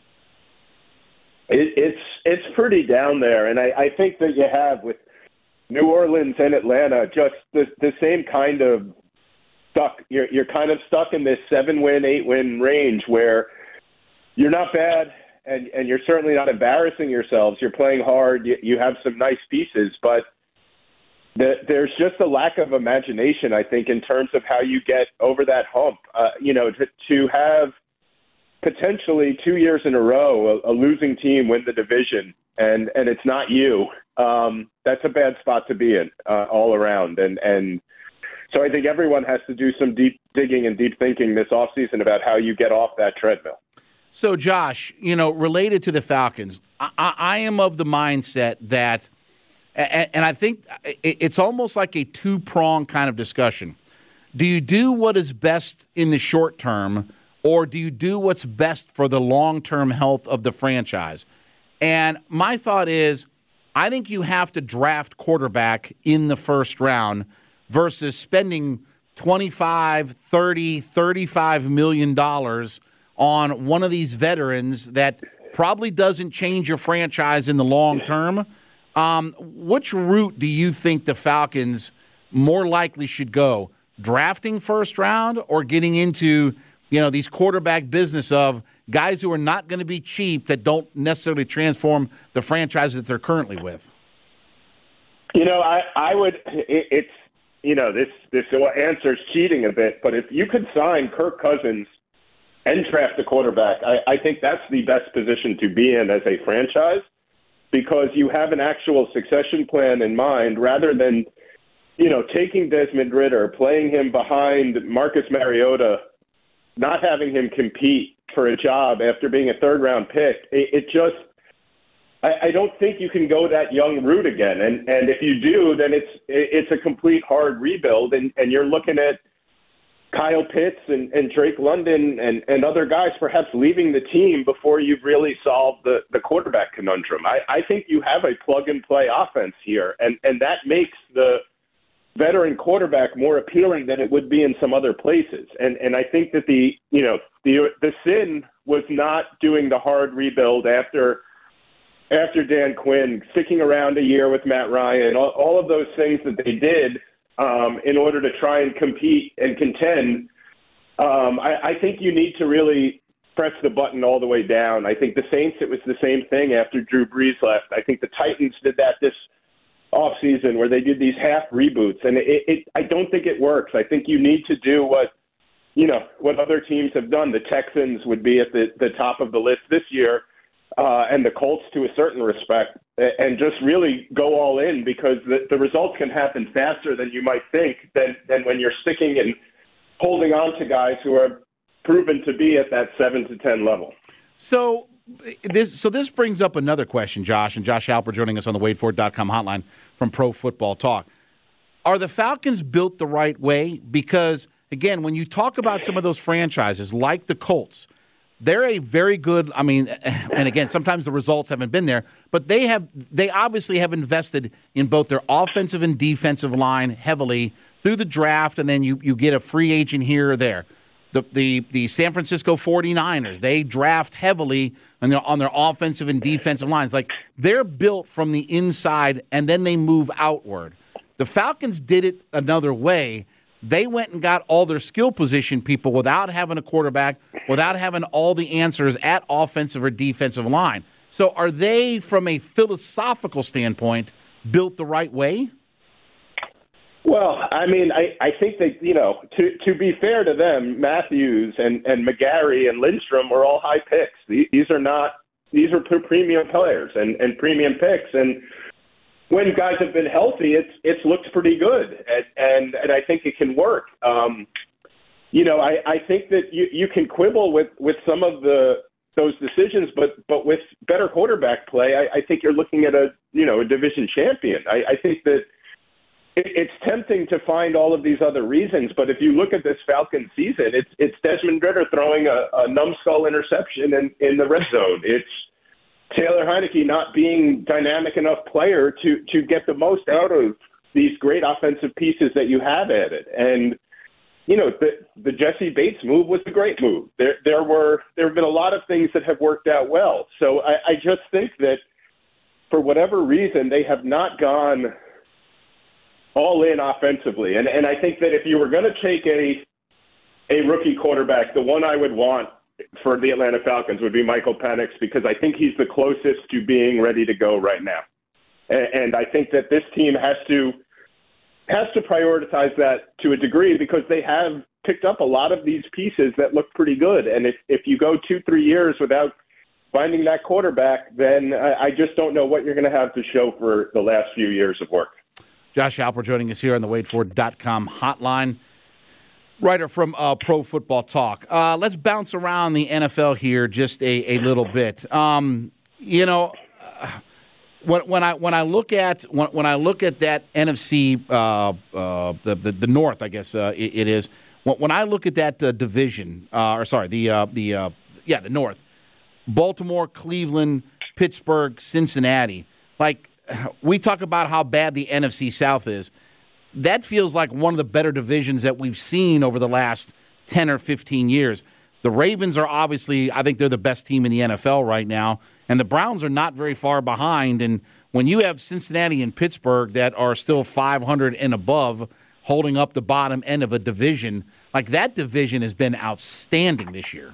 It, it's it's pretty down there, and I, I think that you have with New Orleans and Atlanta, just the, the same kind of stuck. You're you're kind of stuck in this seven-win, eight-win range where you're not bad, and, and you're certainly not embarrassing yourselves. You're playing hard. You, you have some nice pieces, but the, there's just a lack of imagination, I think, in terms of how you get over that hump. Uh, you know, to, to have potentially two years in a row a, a losing team win the division, and, and it's not you. Um, that's a bad spot to be in uh, all around. And, and so I think everyone has to do some deep digging and deep thinking this offseason about how you get off that treadmill. So, Josh, you know, related to the Falcons, I, I am of the mindset that, and, and I think it's almost like a two-pronged kind of discussion. Do you do what is best in the short term, or do you do what's best for the long-term health of the franchise? And my thought is, I think you have to draft quarterback in the first round versus spending twenty-five, thirty, thirty-five million dollars on one of these veterans that probably doesn't change your franchise in the long term, Um, which route do you think the Falcons more likely should go? Drafting first round or getting into, you know, these quarterback business of guys who are not going to be cheap that don't necessarily transform the franchise that they're currently with? You know, I, I would it, it's, you know, this, this answer's cheating a bit, but if you could sign Kirk Cousins and draft a quarterback, I, I think that's the best position to be in as a franchise because you have an actual succession plan in mind rather than, you know, taking Desmond Ridder, playing him behind Marcus Mariota, not having him compete for a job after being a third-round pick. It, it just I, I don't think you can go that young route again. And and if you do, then it's it's a complete hard rebuild, and, and you're looking at Kyle Pitts and, and Drake London and, and other guys perhaps leaving the team before you've really solved the, the quarterback conundrum. I, I think you have a plug-and-play offense here, and, and that makes the – veteran quarterback more appealing than it would be in some other places. And and I think that the, you know, the the sin was not doing the hard rebuild after after Dan Quinn, sticking around a year with Matt Ryan, all, all of those things that they did um, in order to try and compete and contend. Um, I, I think you need to really press the button all the way down. I think the Saints, it was the same thing after Drew Brees left. I think the Titans did that this offseason where they did these half reboots, and it, it I don't think it works. I think you need to do what you know what other teams have done. The Texans would be at the, the top of the list this year, uh, and the Colts to a certain respect, and just really go all in because the, the results can happen faster than you might think than, than when you're sticking and holding on to guys who are proven to be at that seven to ten level. So this so this brings up another question, Josh, and Josh Alper joining us on the Wade Ford dot com hotline from Pro Football Talk. Are the Falcons built the right way? Because, again, when you talk about some of those franchises like the Colts, they're a very good, I mean, and again, sometimes the results haven't been there, but they have they obviously have invested in both their offensive and defensive line heavily through the draft, and then you, you get a free agent here or there. The, the the San Francisco forty-niners, they draft heavily on their, on their offensive and defensive lines. Like, they're built from the inside, and then they move outward. The Falcons did it another way. They went and got all their skill position people without having a quarterback, without having all the answers at offensive or defensive line. So are they, from a philosophical standpoint, built the right way? Well, I mean, I, I think that, you know, to to be fair to them, Matthews and, and McGarry and Lindstrom were all high picks. These are not, these are premium players and, and premium picks. And when guys have been healthy, it's it's looked pretty good. And, and, and I think it can work. Um, you know, I, I think that you, you can quibble with, with some of the those decisions, but but with better quarterback play, I, I think you're looking at a, you know, a division champion. I, I think that it's tempting to find all of these other reasons, but if you look at this Falcons season, it's it's Desmond Ridder throwing a, a numbskull interception in, in the red zone. It's Taylor Heineke not being dynamic enough player to, to get the most out of these great offensive pieces that you have added. And, you know, the the Jesse Bates move was a great move. There there were there have been a lot of things that have worked out well. So I, I just think that for whatever reason, they have not gone all in offensively. And and I think that if you were going to take a a rookie quarterback, the one I would want for the Atlanta Falcons would be Michael Penix, because I think he's the closest to being ready to go right now. And, and I think that this team has to has to prioritize that to a degree because they have picked up a lot of these pieces that look pretty good. And if, if you go two, three years without finding that quarterback, then I, I just don't know what you're going to have to show for the last few years of work. Josh Alper joining us here on the Wade Ford dot com hotline, writer from uh, Pro Football Talk. Uh, let's bounce around the N F L here just a, a little bit. Um, you know, uh, when, when I when I look at when, when I look at that N F C, uh, uh, the, the the North, I guess uh, it, it is. When, when I look at that uh, division, uh, or sorry, the uh, the uh, yeah, the North, Baltimore, Cleveland, Pittsburgh, Cincinnati, like. We talk about how bad the N F C South is. That feels like one of the better divisions that we've seen over the last ten or fifteen years. The Ravens are obviously, I think they're the best team in the N F L right now, and the Browns are not very far behind. And when you have Cincinnati and Pittsburgh that are still five hundred and above, holding up the bottom end of a division, like that division has been outstanding this year.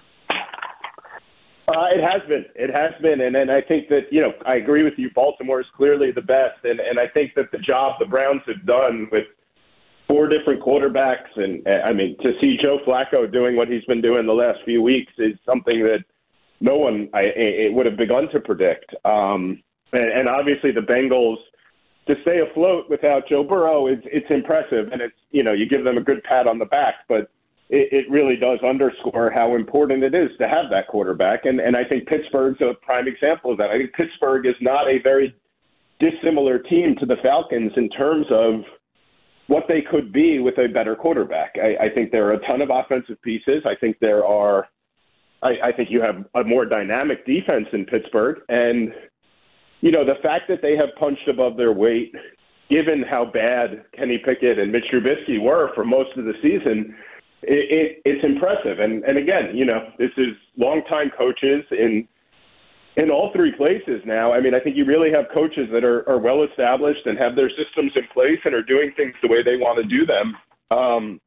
Uh, it has been. It has been. And, and I think that, you know, I agree with you. Baltimore is clearly the best. And, and I think that the job the Browns have done with four different quarterbacks, and, I mean, to see Joe Flacco doing what he's been doing the last few weeks is something that no one I, it would have begun to predict. Um, and, and obviously the Bengals, to stay afloat without Joe Burrow, it's, it's impressive. And it's, you know, you give them a good pat on the back, but it, it really does underscore how important it is to have that quarterback. And, and I think Pittsburgh's a prime example of that. I think Pittsburgh is not a very dissimilar team to the Falcons in terms of what they could be with a better quarterback. I, I think there are a ton of offensive pieces. I think there are, I, I think you have a more dynamic defense in Pittsburgh. And, you know, the fact that they have punched above their weight, given how bad Kenny Pickett and Mitch Trubisky were for most of the season, it, it, it's impressive. And, and again, you know, this is longtime coaches in in all three places now. I mean, I think you really have coaches that are, are well established and have their systems in place and are doing things the way they want to do them. Um,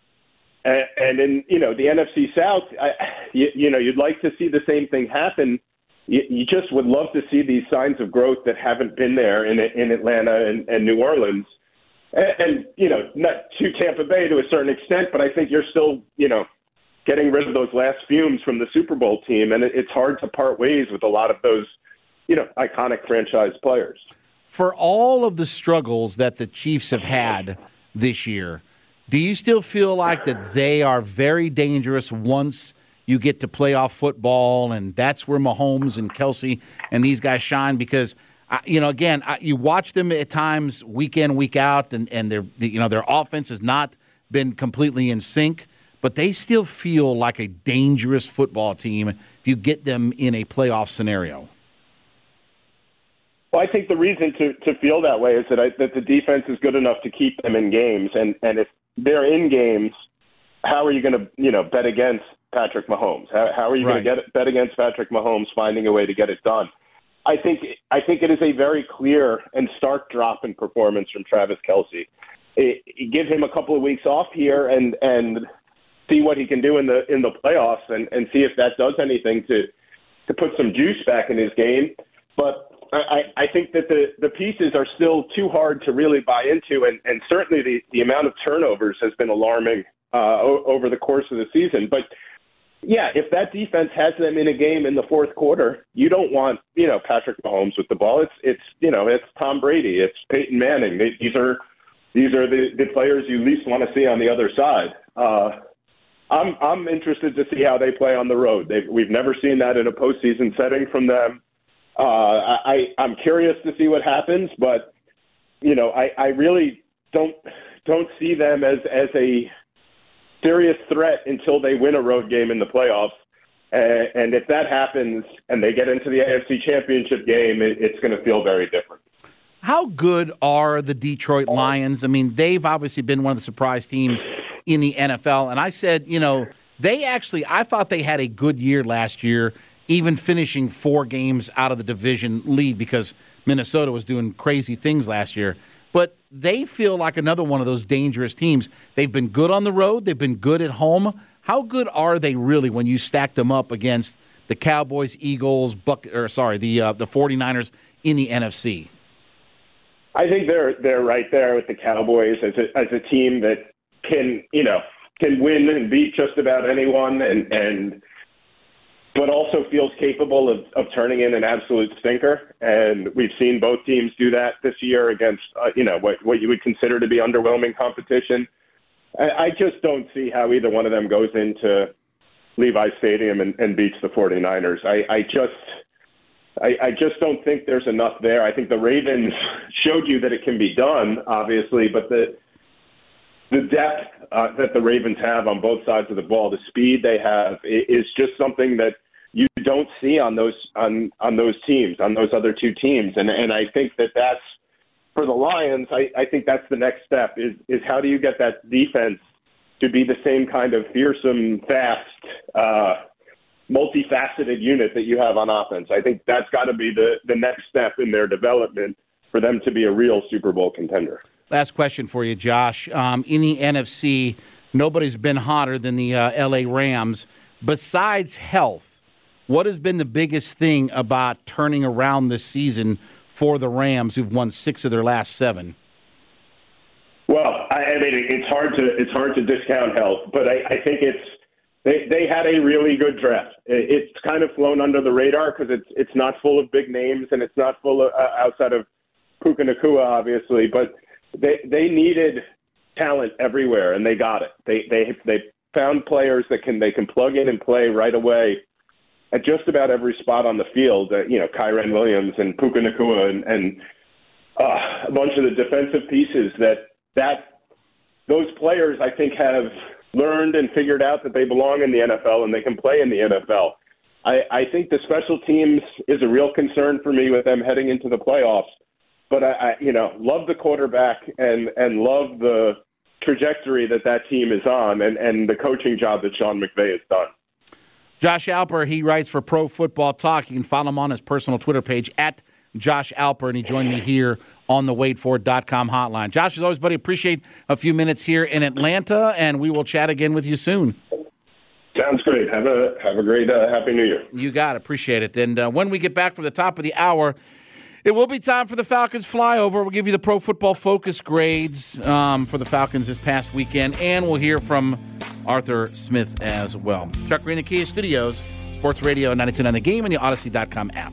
and, and in, you know, the N F C South, I, you, you know, you'd like to see the same thing happen. You, you just would love to see these signs of growth that haven't been there in in Atlanta and, and New Orleans. And, and, you know, not to Tampa Bay to a certain extent, but I think you're still, you know, getting rid of those last fumes from the Super Bowl team, and it's hard to part ways with a lot of those, you know, iconic franchise players. For all of the struggles that the Chiefs have had this year, do you still feel like that they are very dangerous once you get to playoff football, and that's where Mahomes and Kelsey and these guys shine? Because, you know, again, you watch them at times week in, week out, and, and their, you know, their offense has not been completely in sync, but they still feel like a dangerous football team if you get them in a playoff scenario. Well, I think the reason to, to feel that way is that I, that the defense is good enough to keep them in games, and, and if they're in games, how are you going to, you know, bet against Patrick Mahomes? How, how are you Right. going to get bet against Patrick Mahomes finding a way to get it done? I think I think it is a very clear and stark drop in performance from Travis Kelce. It, it, give him a couple of weeks off here and and. see what he can do in the in the playoffs and, and see if that does anything to to put some juice back in his game. But I, I think that the, the pieces are still too hard to really buy into, and, and certainly the, the amount of turnovers has been alarming uh, o- over the course of the season. But, yeah, if that defense has them in a game in the fourth quarter, you don't want, you know, Patrick Mahomes with the ball. It's, it's you know, it's Tom Brady. It's Peyton Manning. They, these are these are the, the players you least want to see on the other side. Uh I'm I'm interested to see how they play on the road. They've, we've never seen that in a postseason setting from them. Uh, I I'm curious to see what happens, but you know I, I really don't don't see them as as a serious threat until they win a road game in the playoffs. And, and if that happens and they get into the A F C Championship game, it, it's going to feel very different. How good are the Detroit Lions? I mean, they've obviously been one of the surprise teams in the N F L. And I said, you know, they actually, I thought they had a good year last year, even finishing four games out of the division lead because Minnesota was doing crazy things last year. But they feel like another one of those dangerous teams. They've been good on the road. They've been good at home. How good are they really when you stack them up against the Cowboys, Eagles, Buck, or sorry, the uh, the 49ers in the N F C? I think they're they're right there with the Cowboys as a, as a team that can, you know, can win and beat just about anyone, and, and but also feels capable of, of turning in an absolute stinker. And we've seen both teams do that this year against, uh, you know, what, what you would consider to be underwhelming competition. I, I just don't see how either one of them goes into Levi Stadium and, and beats the 49ers. I, I just... I, I just don't think there's enough there. I think the Ravens showed you that it can be done, obviously, but the the depth uh, that the Ravens have on both sides of the ball, the speed they have, is just something that you don't see on those on, on those teams, on those other two teams. And and I think that that's, for the Lions, I, I think that's the next step, is, is how do you get that defense to be the same kind of fearsome, fast, uh multifaceted unit that you have on offense. I think that's got to be the, the next step in their development. for them to be a real Super Bowl contender. Last question for you, Josh. Um, in the N F C, nobody's been hotter than the uh, L A Rams. Besides health, what has been the biggest thing about turning around this season for the Rams, who've won six of their last seven? Well, I, I mean, it's hard to it's hard to discount health, but I, I think it's they they had a really good draft. It, it's kind of flown under the radar because it's it's not full of big names and it's not full of uh, outside of Puka Nacua, obviously, but they they needed talent everywhere and they got it. They they they found players that can they can plug in and play right away at just about every spot on the field. Uh, you know, Kyren Williams and Puka Nacua and, and uh, a bunch of the defensive pieces that. that those players, I think, have learned and figured out that they belong in the N F L and they can play in the N F L. I, I think the special teams is a real concern for me with them heading into the playoffs. But, I, I you know, love the quarterback and, and love the trajectory that that team is on and, and the coaching job that Sean McVay has done. Josh Alper, he writes for Pro Football Talk. You can follow him on his personal Twitter page, at Josh Alper, and he joined me here on the wade ford dot com hotline. Josh, as always, buddy, appreciate a few minutes here in Atlanta, and we will chat again with you soon. Sounds great. Have a have a great uh, Happy New Year. You got it. Appreciate it. And uh, when we get back from the top of the hour, it will be time for the Falcons flyover. We'll give you the Pro Football Focus grades um, for the Falcons this past weekend, and we'll hear from Arthur Smith as well. Chuck Green, the Kia Studios, Sports Radio ninety-two point nine The Game, and the Odyssey dot com app.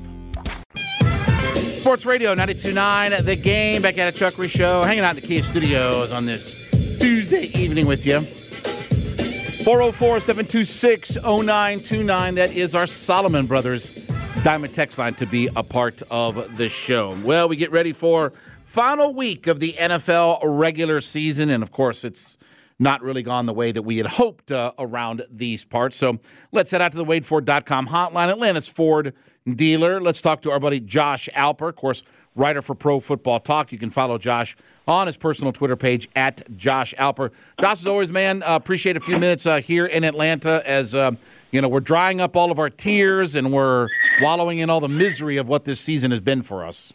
Sports Radio ninety-two point nine The Game, back at a Chuckery Show, hanging out in the Kia Studios on this Tuesday evening with you. four oh four, seven two six, oh nine two nine, that is our Solomon Brothers Diamond text line to be a part of the show. Well, we get ready for final week of the N F L regular season, and of course it's not really gone the way that we had hoped uh, around these parts. So let's head out to the wade ford dot com hotline, Atlanta's Ford dealer. Let's talk to our buddy Josh Alper, of course, writer for Pro Football Talk. You can follow Josh on his personal Twitter page, at Josh Alper. Josh, as always, man, uh, appreciate a few minutes uh, here in Atlanta as, uh, you know, we're drying up all of our tears and we're wallowing in all the misery of what this season has been for us.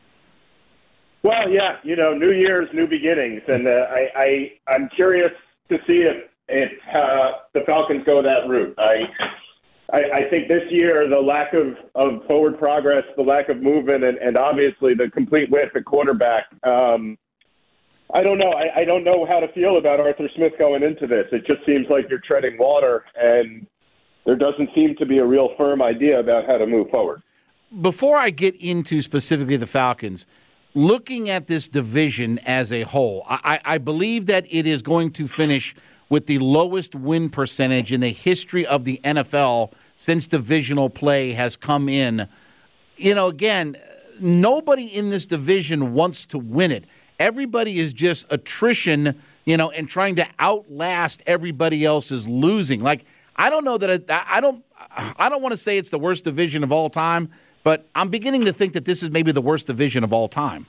Well, yeah, you know, new year's, new beginnings, and uh, I, I, I'm curious to see if, if uh, the Falcons go that route. I, I, I think this year the lack of, of forward progress, the lack of movement, and, and obviously the complete whiff at quarterback. Um, I don't know. I, I don't know how to feel about Arthur Smith going into this. It just seems like you're treading water, and there doesn't seem to be a real firm idea about how to move forward. Before I get into specifically the Falcons, looking at this division as a whole, I, I believe that it is going to finish with the lowest win percentage in the history of the N F L since divisional play has come in. You know, again, nobody in this division wants to win it. Everybody is just attrition, you know, and trying to outlast everybody else's losing. Like, I don't know that it, I don't I don't want to say it's the worst division of all time, but I'm beginning to think that this is maybe the worst division of all time.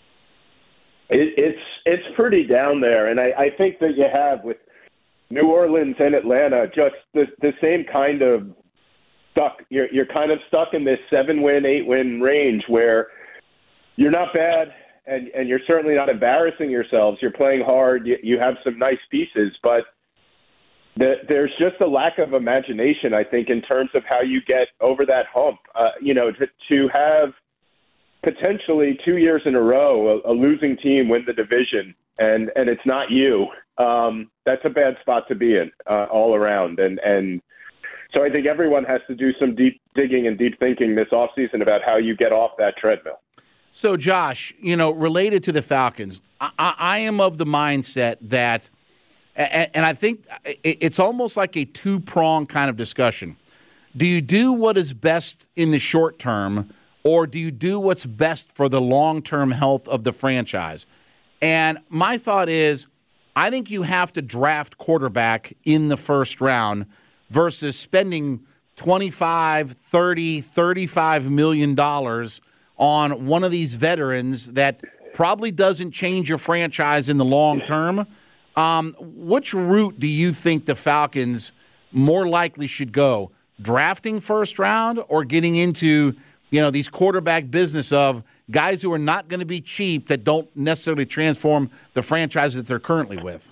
It, it's it's pretty down there, and I, I think that you have with New Orleans and Atlanta just the the same kind of stuck. You're you're kind of stuck in this seven win, eight win range where you're not bad, and and you're certainly not embarrassing yourselves. You're playing hard. You, you have some nice pieces, but the, there's just a lack of imagination, I think, in terms of how you get over that hump. Uh, you know, to, to have potentially two years in a row a, a losing team win the division, and, and it's not you. Um, that's a bad spot to be in uh, all around. And, and so I think everyone has to do some deep digging and deep thinking this offseason about how you get off that treadmill. So, Josh, you know, related to the Falcons, I, I am of the mindset that, and, and I think it's almost like a two-pronged kind of discussion. Do you do what is best in the short term, or do you do what's best for the long-term health of the franchise? And my thought is, I think you have to draft quarterback in the first round versus spending twenty-five, thirty, thirty-five million dollars on one of these veterans that probably doesn't change your franchise in the long term. Um, which route do you think the Falcons more likely should go? Drafting first round or getting into, you know, these quarterback business of guys who are not going to be cheap that don't necessarily transform the franchise that they're currently with?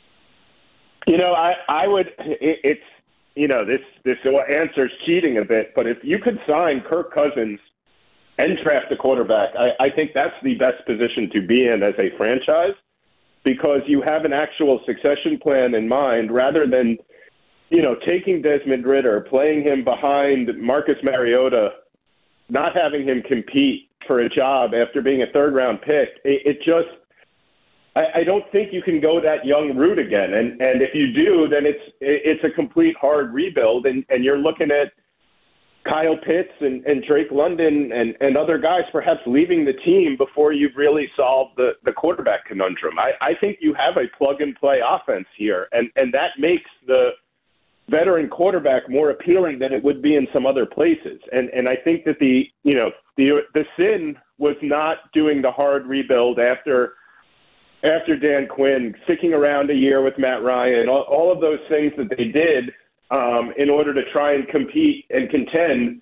You know, I, I would it, it's, you know, this, this answer's cheating a bit, but if you could sign Kirk Cousins and draft a quarterback, I, I think that's the best position to be in as a franchise, because you have an actual succession plan in mind rather than, you know, taking Desmond Ridder, playing him behind Marcus Mariota, not having him compete for a job after being a third-round pick. It, it just I, I don't think you can go that young route again. And and if you do, then it's it's a complete hard rebuild, and, and you're looking at Kyle Pitts and, and Drake London and, and other guys perhaps leaving the team before you've really solved the, the quarterback conundrum. I, I think you have a plug-and-play offense here, and, and that makes the veteran quarterback more appealing than it would be in some other places. And and I think that the you know the the sin was not doing the hard rebuild after after Dan Quinn, sticking around a year with Matt Ryan, all, all of those things that they did um, in order to try and compete and contend.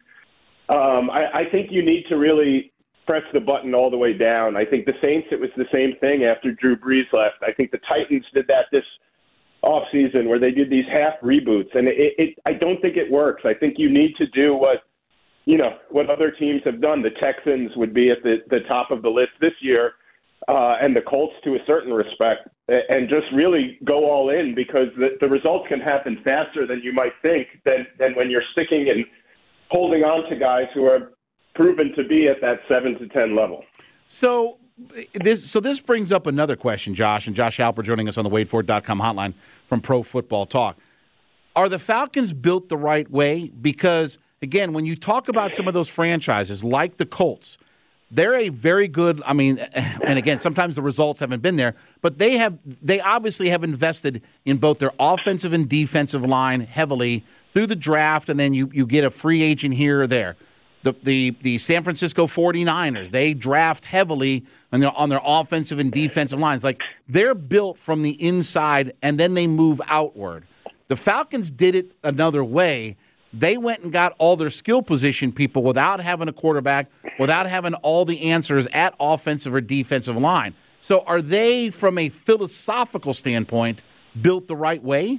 Um, I, I think you need to really press the button all the way down. I think the Saints, it was the same thing after Drew Brees left. I think the Titans did that this offseason where they did these half reboots, and it, it, I don't think it works. I think you need to do what, you know, what other teams have done. The Texans would be at the, the top of the list this year, uh, and the Colts to a certain respect, and just really go all in, because the, the results can happen faster than you might think than, than when you're sticking and holding on to guys who are proven to be at that seven to ten level. So this so this brings up another question, Josh, and Josh Alper joining us on the Wade Ford dot com hotline from Pro Football Talk. Are the Falcons built the right way? Because, again, when you talk about some of those franchises like the Colts, they're a very good, I mean, and again, sometimes the results haven't been there, but they have they obviously have invested in both their offensive and defensive line heavily through the draft, and then you, you get a free agent here or there. The, the the San Francisco forty-niners, they draft heavily on their, on their offensive and defensive lines. Like, they're built from the inside, and then they move outward. The Falcons did it another way. They went and got all their skill position people without having a quarterback, without having all the answers at offensive or defensive line. So are they, from a philosophical standpoint, built the right way?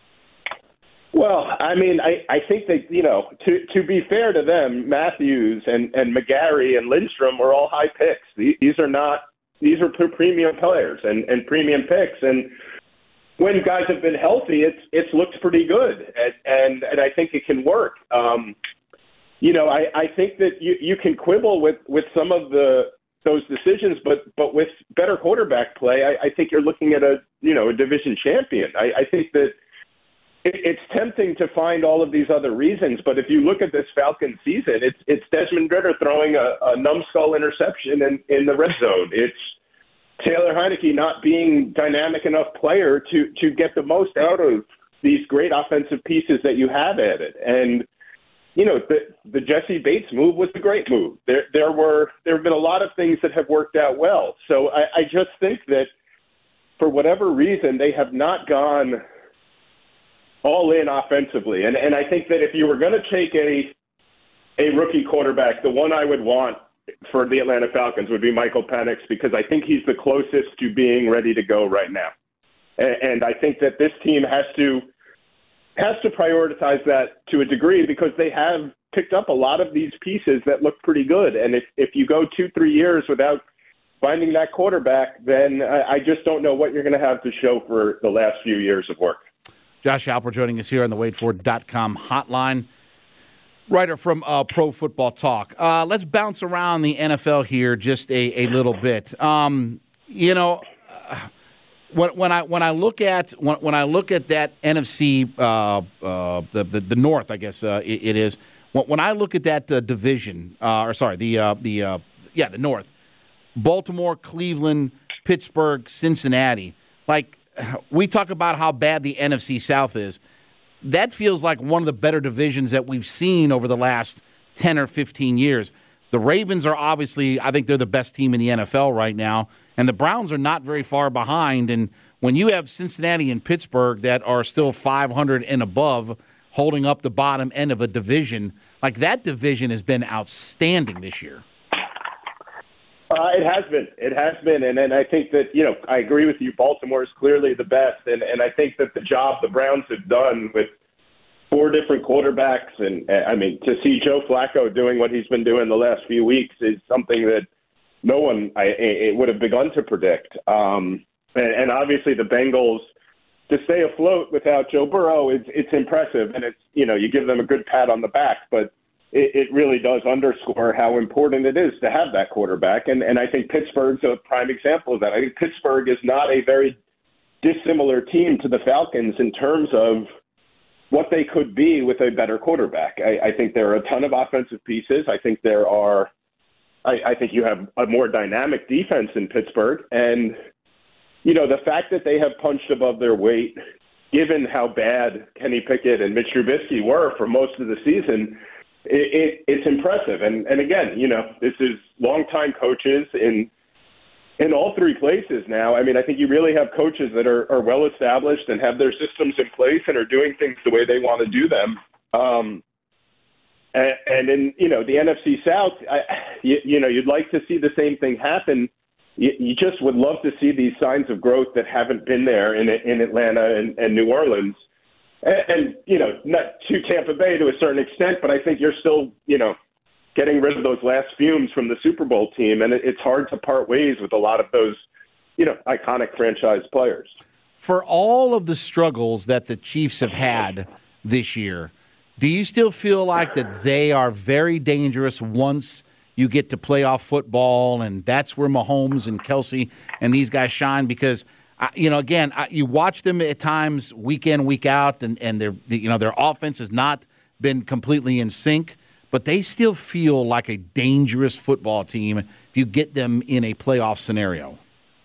Well, I mean, I, I think that, you know, to to be fair to them, Matthews and, and McGarry and Lindstrom were all high picks. These are not, these are premium players and, and premium picks. And when guys have been healthy, it's it's looked pretty good. And, and, and I think it can work. Um, you know, I, I think that you, you can quibble with, with some of the those decisions, but but with better quarterback play, I, I think you're looking at a, you know, a division champion. I, I think that it's tempting to find all of these other reasons, but if you look at this Falcons season, it's it's Desmond Ridder throwing a, a numbskull interception in, in the red zone. It's Taylor Heineke not being dynamic enough player to, to get the most out of these great offensive pieces that you have added. And, you know, the the Jesse Bates move was a great move. There there were there have been a lot of things that have worked out well. So I, I just think that for whatever reason, they have not gone all in offensively. And and I think that if you were going to take a a rookie quarterback, the one I would want for the Atlanta Falcons would be Michael Penix, because I think he's the closest to being ready to go right now. And, and I think that this team has to has to prioritize that to a degree, because they have picked up a lot of these pieces that look pretty good. And if, if you go two, three years without finding that quarterback, then I, I just don't know what you're going to have to show for the last few years of work. Josh Alper joining us here on the Wade Ford dot com hotline, writer from uh, Pro Football Talk. Uh, let's bounce around the N F L here just a, a little bit. Um, you know, uh, when, when I when I look at when, when I look at that N F C, uh, uh, the, the the North, I guess uh, it, it is. When, when I look at that uh, division, uh, or sorry, the uh, the uh, yeah, the North, Baltimore, Cleveland, Pittsburgh, Cincinnati, like. We talk about how bad the N F C South is. That feels like one of the better divisions that we've seen over the last ten or fifteen years. The Ravens are obviously, I think they're the best team in the N F L right now, and the Browns are not very far behind. And when you have Cincinnati and Pittsburgh that are still five hundred and above, holding up the bottom end of a division. Like, that division has been outstanding this year. Uh, it has been. It has been. And, and I think that, you know, I agree with you. Baltimore is clearly the best. And, and I think that the job the Browns have done with four different quarterbacks, and, I mean, to see Joe Flacco doing what he's been doing the last few weeks is something that no one I, it would have begun to predict. Um, and, and obviously the Bengals, to stay afloat without Joe Burrow, it's, it's impressive. And it's, you know, you give them a good pat on the back, but it, it really does underscore how important it is to have that quarterback. And, and I think Pittsburgh's a prime example of that. I think Pittsburgh is not a very dissimilar team to the Falcons in terms of what they could be with a better quarterback. I, I think there are a ton of offensive pieces. I think there are, I, I think you have a more dynamic defense in Pittsburgh. And, you know, the fact that they have punched above their weight, given how bad Kenny Pickett and Mitch Trubisky were for most of the season, it, it, it's impressive. And, and again, you know, this is longtime coaches in in all three places now. I mean, I think you really have coaches that are, are well established and have their systems in place and are doing things the way they want to do them. Um, and, and in, you know, the N F C South, I, you, you know, you'd like to see the same thing happen. You, you just would love to see these signs of growth that haven't been there in in Atlanta and, and New Orleans. And, and, you know, not to Tampa Bay to a certain extent, but I think you're still, you know, getting rid of those last fumes from the Super Bowl team. And it, it's hard to part ways with a lot of those, you know, iconic franchise players. For all of the struggles that the Chiefs have had this year, do you still feel like that they are very dangerous once you get to playoff football, and that's where Mahomes and Kelsey and these guys shine? Because, you know, again, you watch them at times week in, week out, and, and their, you know, their offense has not been completely in sync, but they still feel like a dangerous football team if you get them in a playoff scenario.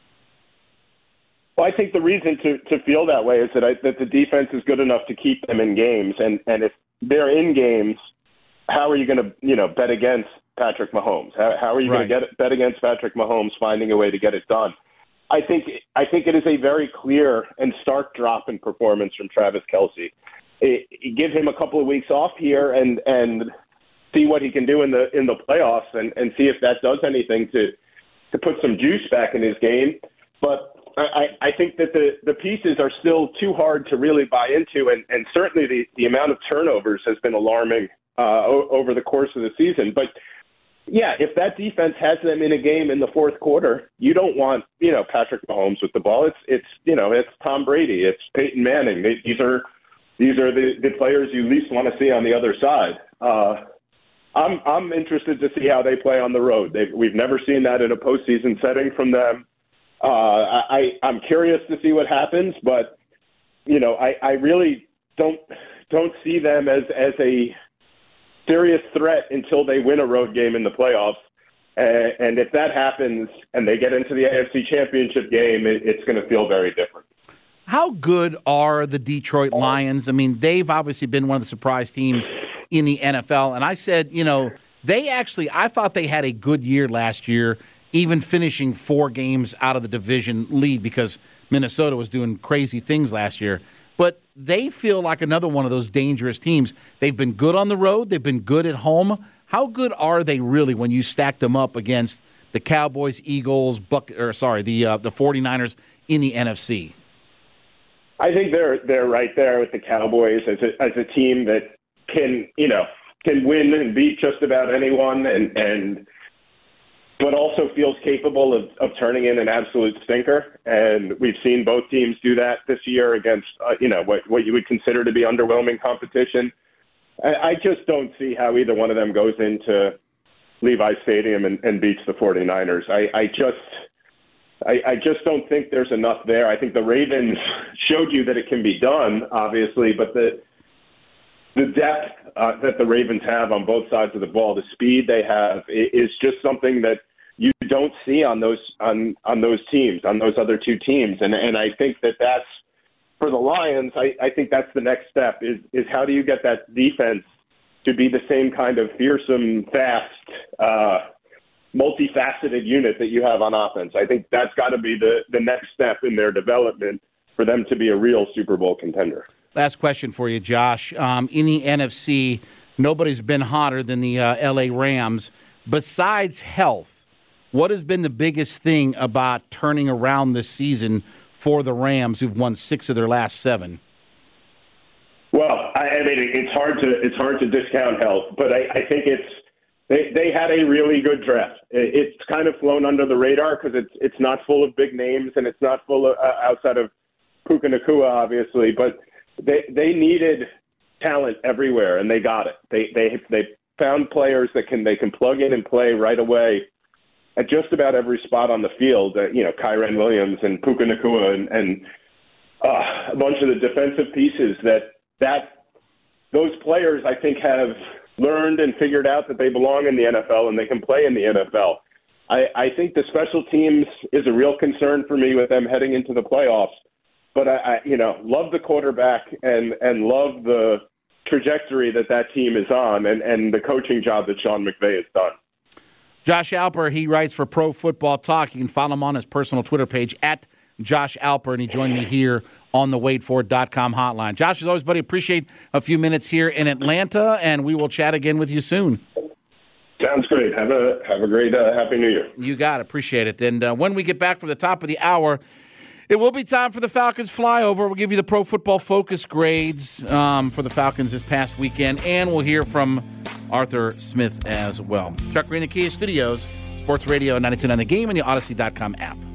Well, I think the reason to, to feel that way is that I, that the defense is good enough to keep them in games, and, and if they're in games, how are you going to, you know, bet against Patrick Mahomes? How, how are you right. going to get bet against Patrick Mahomes finding a way to get it done? I think I think it is a very clear and stark drop in performance from Travis Kelce. It, it, give him a couple of weeks off here and and see what he can do in the in the playoffs, and, and see if that does anything to to put some juice back in his game. But I, I think that the, the pieces are still too hard to really buy into, and, and certainly the, the amount of turnovers has been alarming uh, o- over the course of the season. But yeah, if that defense has them in a game in the fourth quarter, you don't want, you know, Patrick Mahomes with the ball. It's it's you know it's Tom Brady, it's Peyton Manning. They, these are these are the, the players you least want to see on the other side. Uh, I'm I'm interested to see how they play on the road. They've, we've never seen that in a postseason setting from them. Uh, I I'm curious to see what happens, but you know I, I really don't don't see them as as a serious threat until they win a road game in the playoffs. And, and if that happens and they get into the A F C Championship game, it, it's going to feel very different. How good are the Detroit Lions? I mean, they've obviously been one of the surprise teams in the N F L. And I said, you know, they actually, I thought they had a good year last year, even finishing four games out of the division lead because Minnesota was doing crazy things last year. But they feel like another one of those dangerous teams. They've been good on the road. They've been good at home. How good are they really when you stack them up against the Cowboys, Eagles, Buck, or sorry, the uh, the 49ers in the N F C? I think they're they're right there with the Cowboys as a, as a team that can, you know, can win and beat just about anyone, and and but also feels capable of, of turning in an absolute stinker. And we've seen both teams do that this year against, uh, you know, what, what you would consider to be underwhelming competition. I, I just don't see how either one of them goes into Levi Stadium and, and beats the 49ers. I, I just I, I just don't think there's enough there. I think the Ravens showed you that it can be done, obviously, but the the depth uh, that the Ravens have on both sides of the ball, the speed they have, is just something that you don't see on those on, on those teams, on those other two teams. And and I think that that's, for the Lions, I, I think that's the next step, is is how do you get that defense to be the same kind of fearsome, fast, uh, multifaceted unit that you have on offense. I think that's got to be the, the next step in their development for them to be a real Super Bowl contender. Last question for you, Josh. Um, in the N F C, nobody's been hotter than the uh, L A Rams. Besides health, what has been the biggest thing about turning around this season for the Rams, who've won six of their last seven? Well, I, I mean, it's hard to it's hard to discount health, but I, I think it's they they had a really good draft. It, it's kind of flown under the radar because it's it's not full of big names and it's not full of uh, outside of Puka Nacua, obviously, but they they needed talent everywhere and they got it. They they they found players that can they can plug in and play right away at just about every spot on the field. Uh, you know, Kyren Williams and Puka Nacua and, and uh, a bunch of the defensive pieces that that those players I think have learned and figured out that they belong in the N F L and they can play in the N F L. I, I think the special teams is a real concern for me with them heading into the playoffs. But I, I you know, love the quarterback and, and love the trajectory that that team is on and, and the coaching job that Sean McVay has done. Josh Alper, he writes for Pro Football Talk. You can follow him on his personal Twitter page, at Josh Alper, and he joined me here on the wait for it dot com hotline. Josh, as always, buddy, appreciate a few minutes here in Atlanta, and we will chat again with you soon. Sounds great. Have a have a great uh, Happy New Year. You got it. Appreciate it. And uh, when we get back from the top of the hour, it will be time for the Falcons flyover. We'll give you the Pro Football Focus grades um, for the Falcons this past weekend, and we'll hear from Arthur Smith as well. Chuck Green, the Kia Studios, Sports Radio ninety-two point nine The Game, and the Odyssey dot com app.